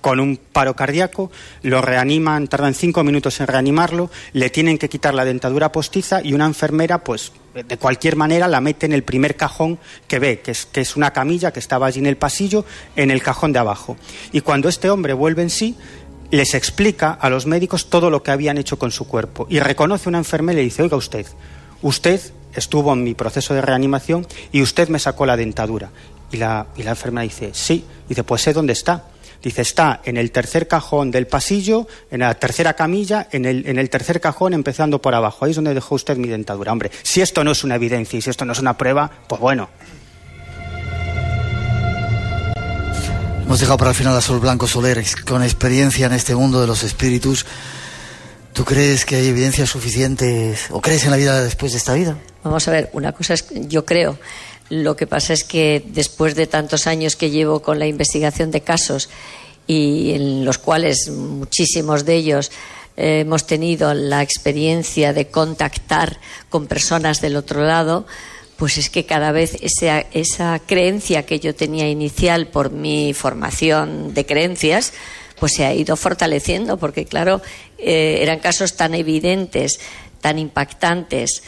con un paro cardíaco, lo reaniman, tardan 5 minutos en reanimarlo, le tienen que quitar la dentadura postiza y una enfermera, pues de cualquier manera, la mete en el primer cajón que ve, que es una camilla que estaba allí en el pasillo, en el cajón de abajo. Y cuando este hombre vuelve en sí, les explica a los médicos todo lo que habían hecho con su cuerpo. Y reconoce a una enfermera y le dice: oiga, usted estuvo en mi proceso de reanimación y usted me sacó la dentadura. Y la enfermera dice: sí. Dice: pues sé dónde está. Dice: está en el tercer cajón del pasillo, en la tercera camilla, en el tercer cajón, empezando por abajo. Ahí es donde dejó usted mi dentadura. Hombre, si esto no es una evidencia y si esto no es una prueba, pues bueno. Hemos dejado para el final a Sol Blanco Soler, con experiencia en este mundo de los espíritus. ¿Tú crees que hay evidencias suficientes o crees en la vida después de esta vida? Vamos a ver, una cosa es, yo creo. Lo que pasa es que después de tantos años que llevo con la investigación de casos y en los cuales muchísimos de ellos hemos tenido la experiencia de contactar con personas del otro lado, pues es que cada vez esa creencia que yo tenía inicial por mi formación de creencias, pues se ha ido fortaleciendo, porque claro, eran casos tan evidentes, tan impactantes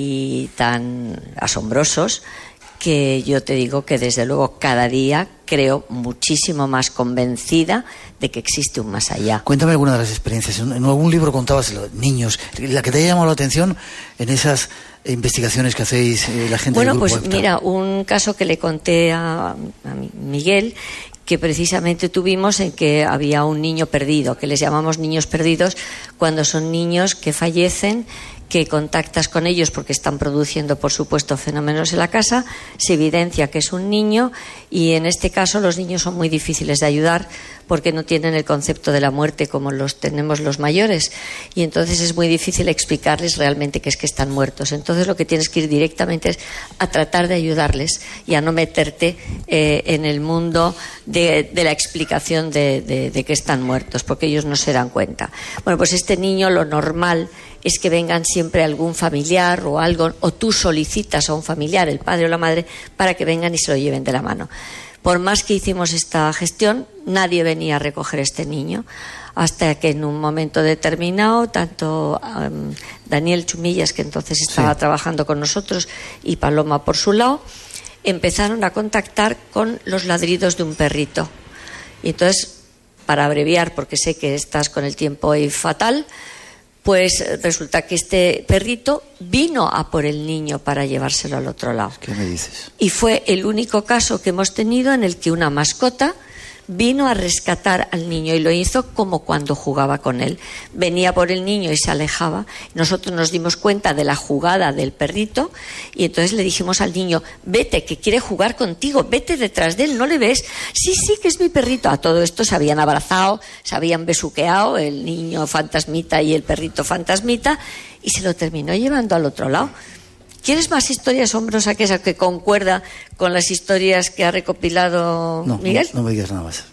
y tan asombrosos, que yo te digo que desde luego cada día creo muchísimo más convencida de que existe un más allá. Cuéntame alguna de las experiencias. En algún libro contabas niños, la que te haya llamado la atención en esas investigaciones que hacéis la gente del grupo. Bueno, pues mira, un caso que le conté a Miguel, que precisamente tuvimos, en que había un niño perdido, que les llamamos niños perdidos cuando son niños que fallecen, que contactas con ellos porque están produciendo, por supuesto, fenómenos en la casa, se evidencia que es un niño, y en este caso los niños son muy difíciles de ayudar porque no tienen el concepto de la muerte como los tenemos los mayores, y entonces es muy difícil explicarles realmente que es que están muertos. Entonces lo que tienes que ir directamente es a tratar de ayudarles y a no meterte en el mundo de la explicación de que están muertos, porque ellos no se dan cuenta. Bueno, pues este niño, lo normal es que vengan siempre algún familiar o algo, o tú solicitas a un familiar, el padre o la madre, para que vengan y se lo lleven de la mano. Por más que hicimos esta gestión, nadie venía a recoger a este niño, hasta que en un momento determinado, tanto Daniel Chumillas, que entonces estaba trabajando con nosotros, y Paloma por su lado, empezaron a contactar con los ladridos de un perrito. Y entonces, para abreviar, porque sé que estás con el tiempo ahí fatal, pues resulta que este perrito vino a por el niño para llevárselo al otro lado. ¿Qué me dices? Y fue el único caso que hemos tenido en el que una mascota vino a rescatar al niño, y lo hizo como cuando jugaba con él. Venía por el niño y se alejaba. Nosotros nos dimos cuenta de la jugada del perrito, y entonces le dijimos al niño: vete, que quiere jugar contigo, vete detrás de él, ¿no le ves? Sí, que es mi perrito. A todo esto se habían abrazado, se habían besuqueado, el niño fantasmita y el perrito fantasmita, y se lo terminó llevando al otro lado. ¿Quieres más historias asombrosas que esa, que concuerda con las historias que ha recopilado Miguel? No me digas nada más.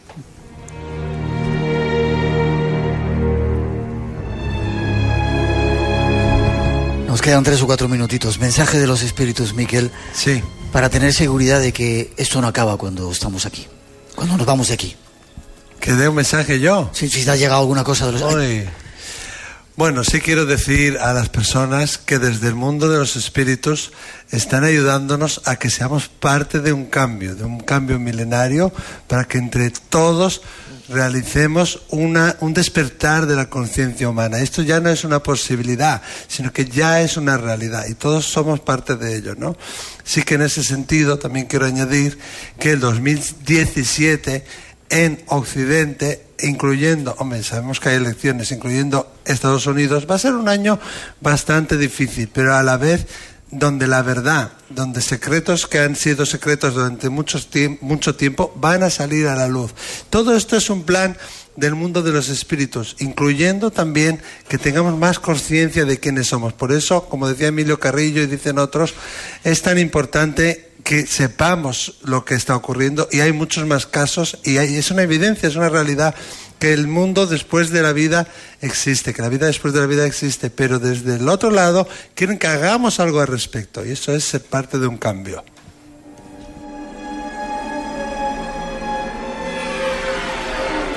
Nos quedan 3 o 4 minutitos. Mensaje de los espíritus, Miquel. Sí. Para tener seguridad de que esto no acaba cuando estamos aquí, cuando nos vamos de aquí. ¿Que dé un mensaje yo? Sí, si te ha llegado alguna cosa de los... Bueno, sí quiero decir a las personas que desde el mundo de los espíritus están ayudándonos a que seamos parte de un cambio milenario, para que entre todos realicemos un despertar de la conciencia humana. Esto ya no es una posibilidad, sino que ya es una realidad, y todos somos parte de ello, ¿no? Sí que en ese sentido también quiero añadir que el 2017 en Occidente, incluyendo, sabemos que hay elecciones, incluyendo Estados Unidos, va a ser un año bastante difícil, pero a la vez donde la verdad, donde secretos que han sido secretos durante mucho tiempo van a salir a la luz. Todo esto es un plan del mundo de los espíritus, incluyendo también que tengamos más conciencia de quiénes somos. Por eso, como decía Emilio Carrillo y dicen otros, es tan importante que sepamos lo que está ocurriendo, y hay muchos más casos, y es una evidencia, es una realidad, que el mundo después de la vida existe, que la vida después de la vida existe, pero desde el otro lado quieren que hagamos algo al respecto, y eso es ser parte de un cambio.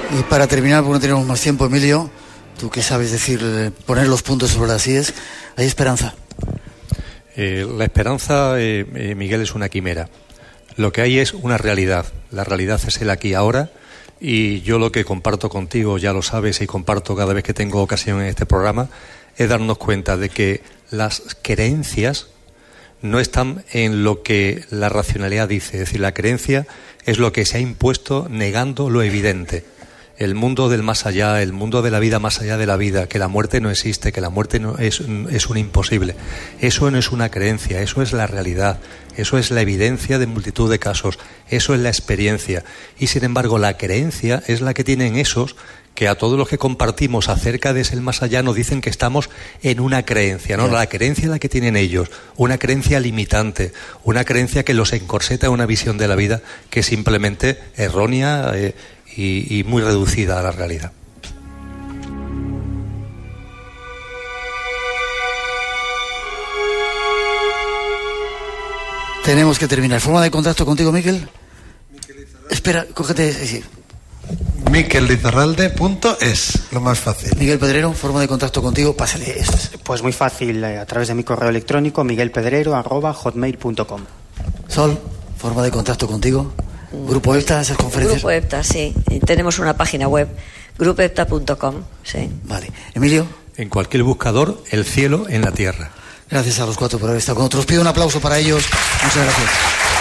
Y para terminar, porque no tenemos más tiempo, Emilio, tú qué sabes decir, poner los puntos sobre las IES, ¿hay esperanza? La esperanza, Miguel, es una quimera. Lo que hay es una realidad. La realidad es el aquí y ahora. Y yo lo que comparto contigo, ya lo sabes, y comparto cada vez que tengo ocasión en este programa, es darnos cuenta de que las creencias no están en lo que la racionalidad dice. Es decir, la creencia es lo que se ha impuesto negando lo evidente. El mundo del más allá, el mundo de la vida más allá de la vida, que la muerte no existe, que la muerte no es un imposible. Eso no es una creencia, eso es la realidad, eso es la evidencia de multitud de casos, eso es la experiencia. Y sin embargo, la creencia es la que tienen esos que a todos los que compartimos acerca de ese más allá nos dicen que estamos en una creencia, ¿no? La creencia es la que tienen ellos, una creencia limitante, una creencia que los encorseta a una visión de la vida que es simplemente errónea y muy reducida a la realidad. Tenemos que terminar. ¿Forma de contacto contigo, Miquel? Espera, cógete. Sí. miquellizarralde.es, lo más fácil. Miguel Pedrero, forma de contacto contigo, pásale esto. Pues muy fácil, a través de mi correo electrónico, miguelpedrero@hotmail.com. Sol, forma de contacto contigo. Grupo EPTA, esas conferencias. Grupo EPTA, sí. Y tenemos una página web, grupoepta.com, sí. Vale. Emilio. En cualquier buscador, el cielo en la tierra. Gracias a los cuatro por haber estado con nosotros. Pido un aplauso para ellos. Muchas gracias.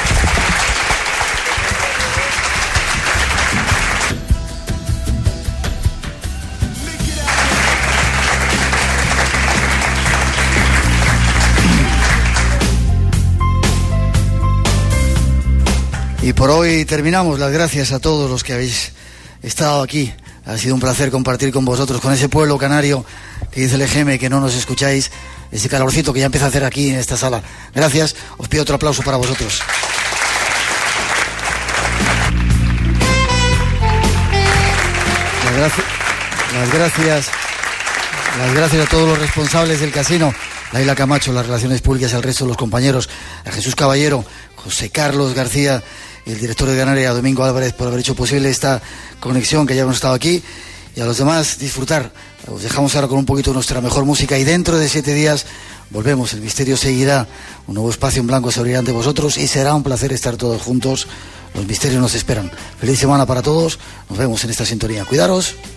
Y por hoy terminamos. Las gracias a todos los que habéis estado aquí. Ha sido un placer compartir con vosotros, con ese pueblo canario que dice el EGM que no nos escucháis, ese calorcito que ya empieza a hacer aquí en esta sala. Gracias. Os pido otro aplauso para vosotros. Las gracias a todos los responsables del casino. Laila Camacho, las relaciones públicas, al resto de los compañeros, a Jesús Caballero, José Carlos García y el director de Ganaria, Domingo Álvarez, por haber hecho posible esta conexión que ya hemos estado aquí, y a los demás disfrutar. Os dejamos ahora con un poquito de nuestra mejor música y dentro de 7 días volvemos. El misterio seguirá, un nuevo espacio en blanco se abrirá ante vosotros y será un placer estar todos juntos. Los misterios nos esperan. Feliz semana para todos, nos vemos en esta sintonía. Cuidaros.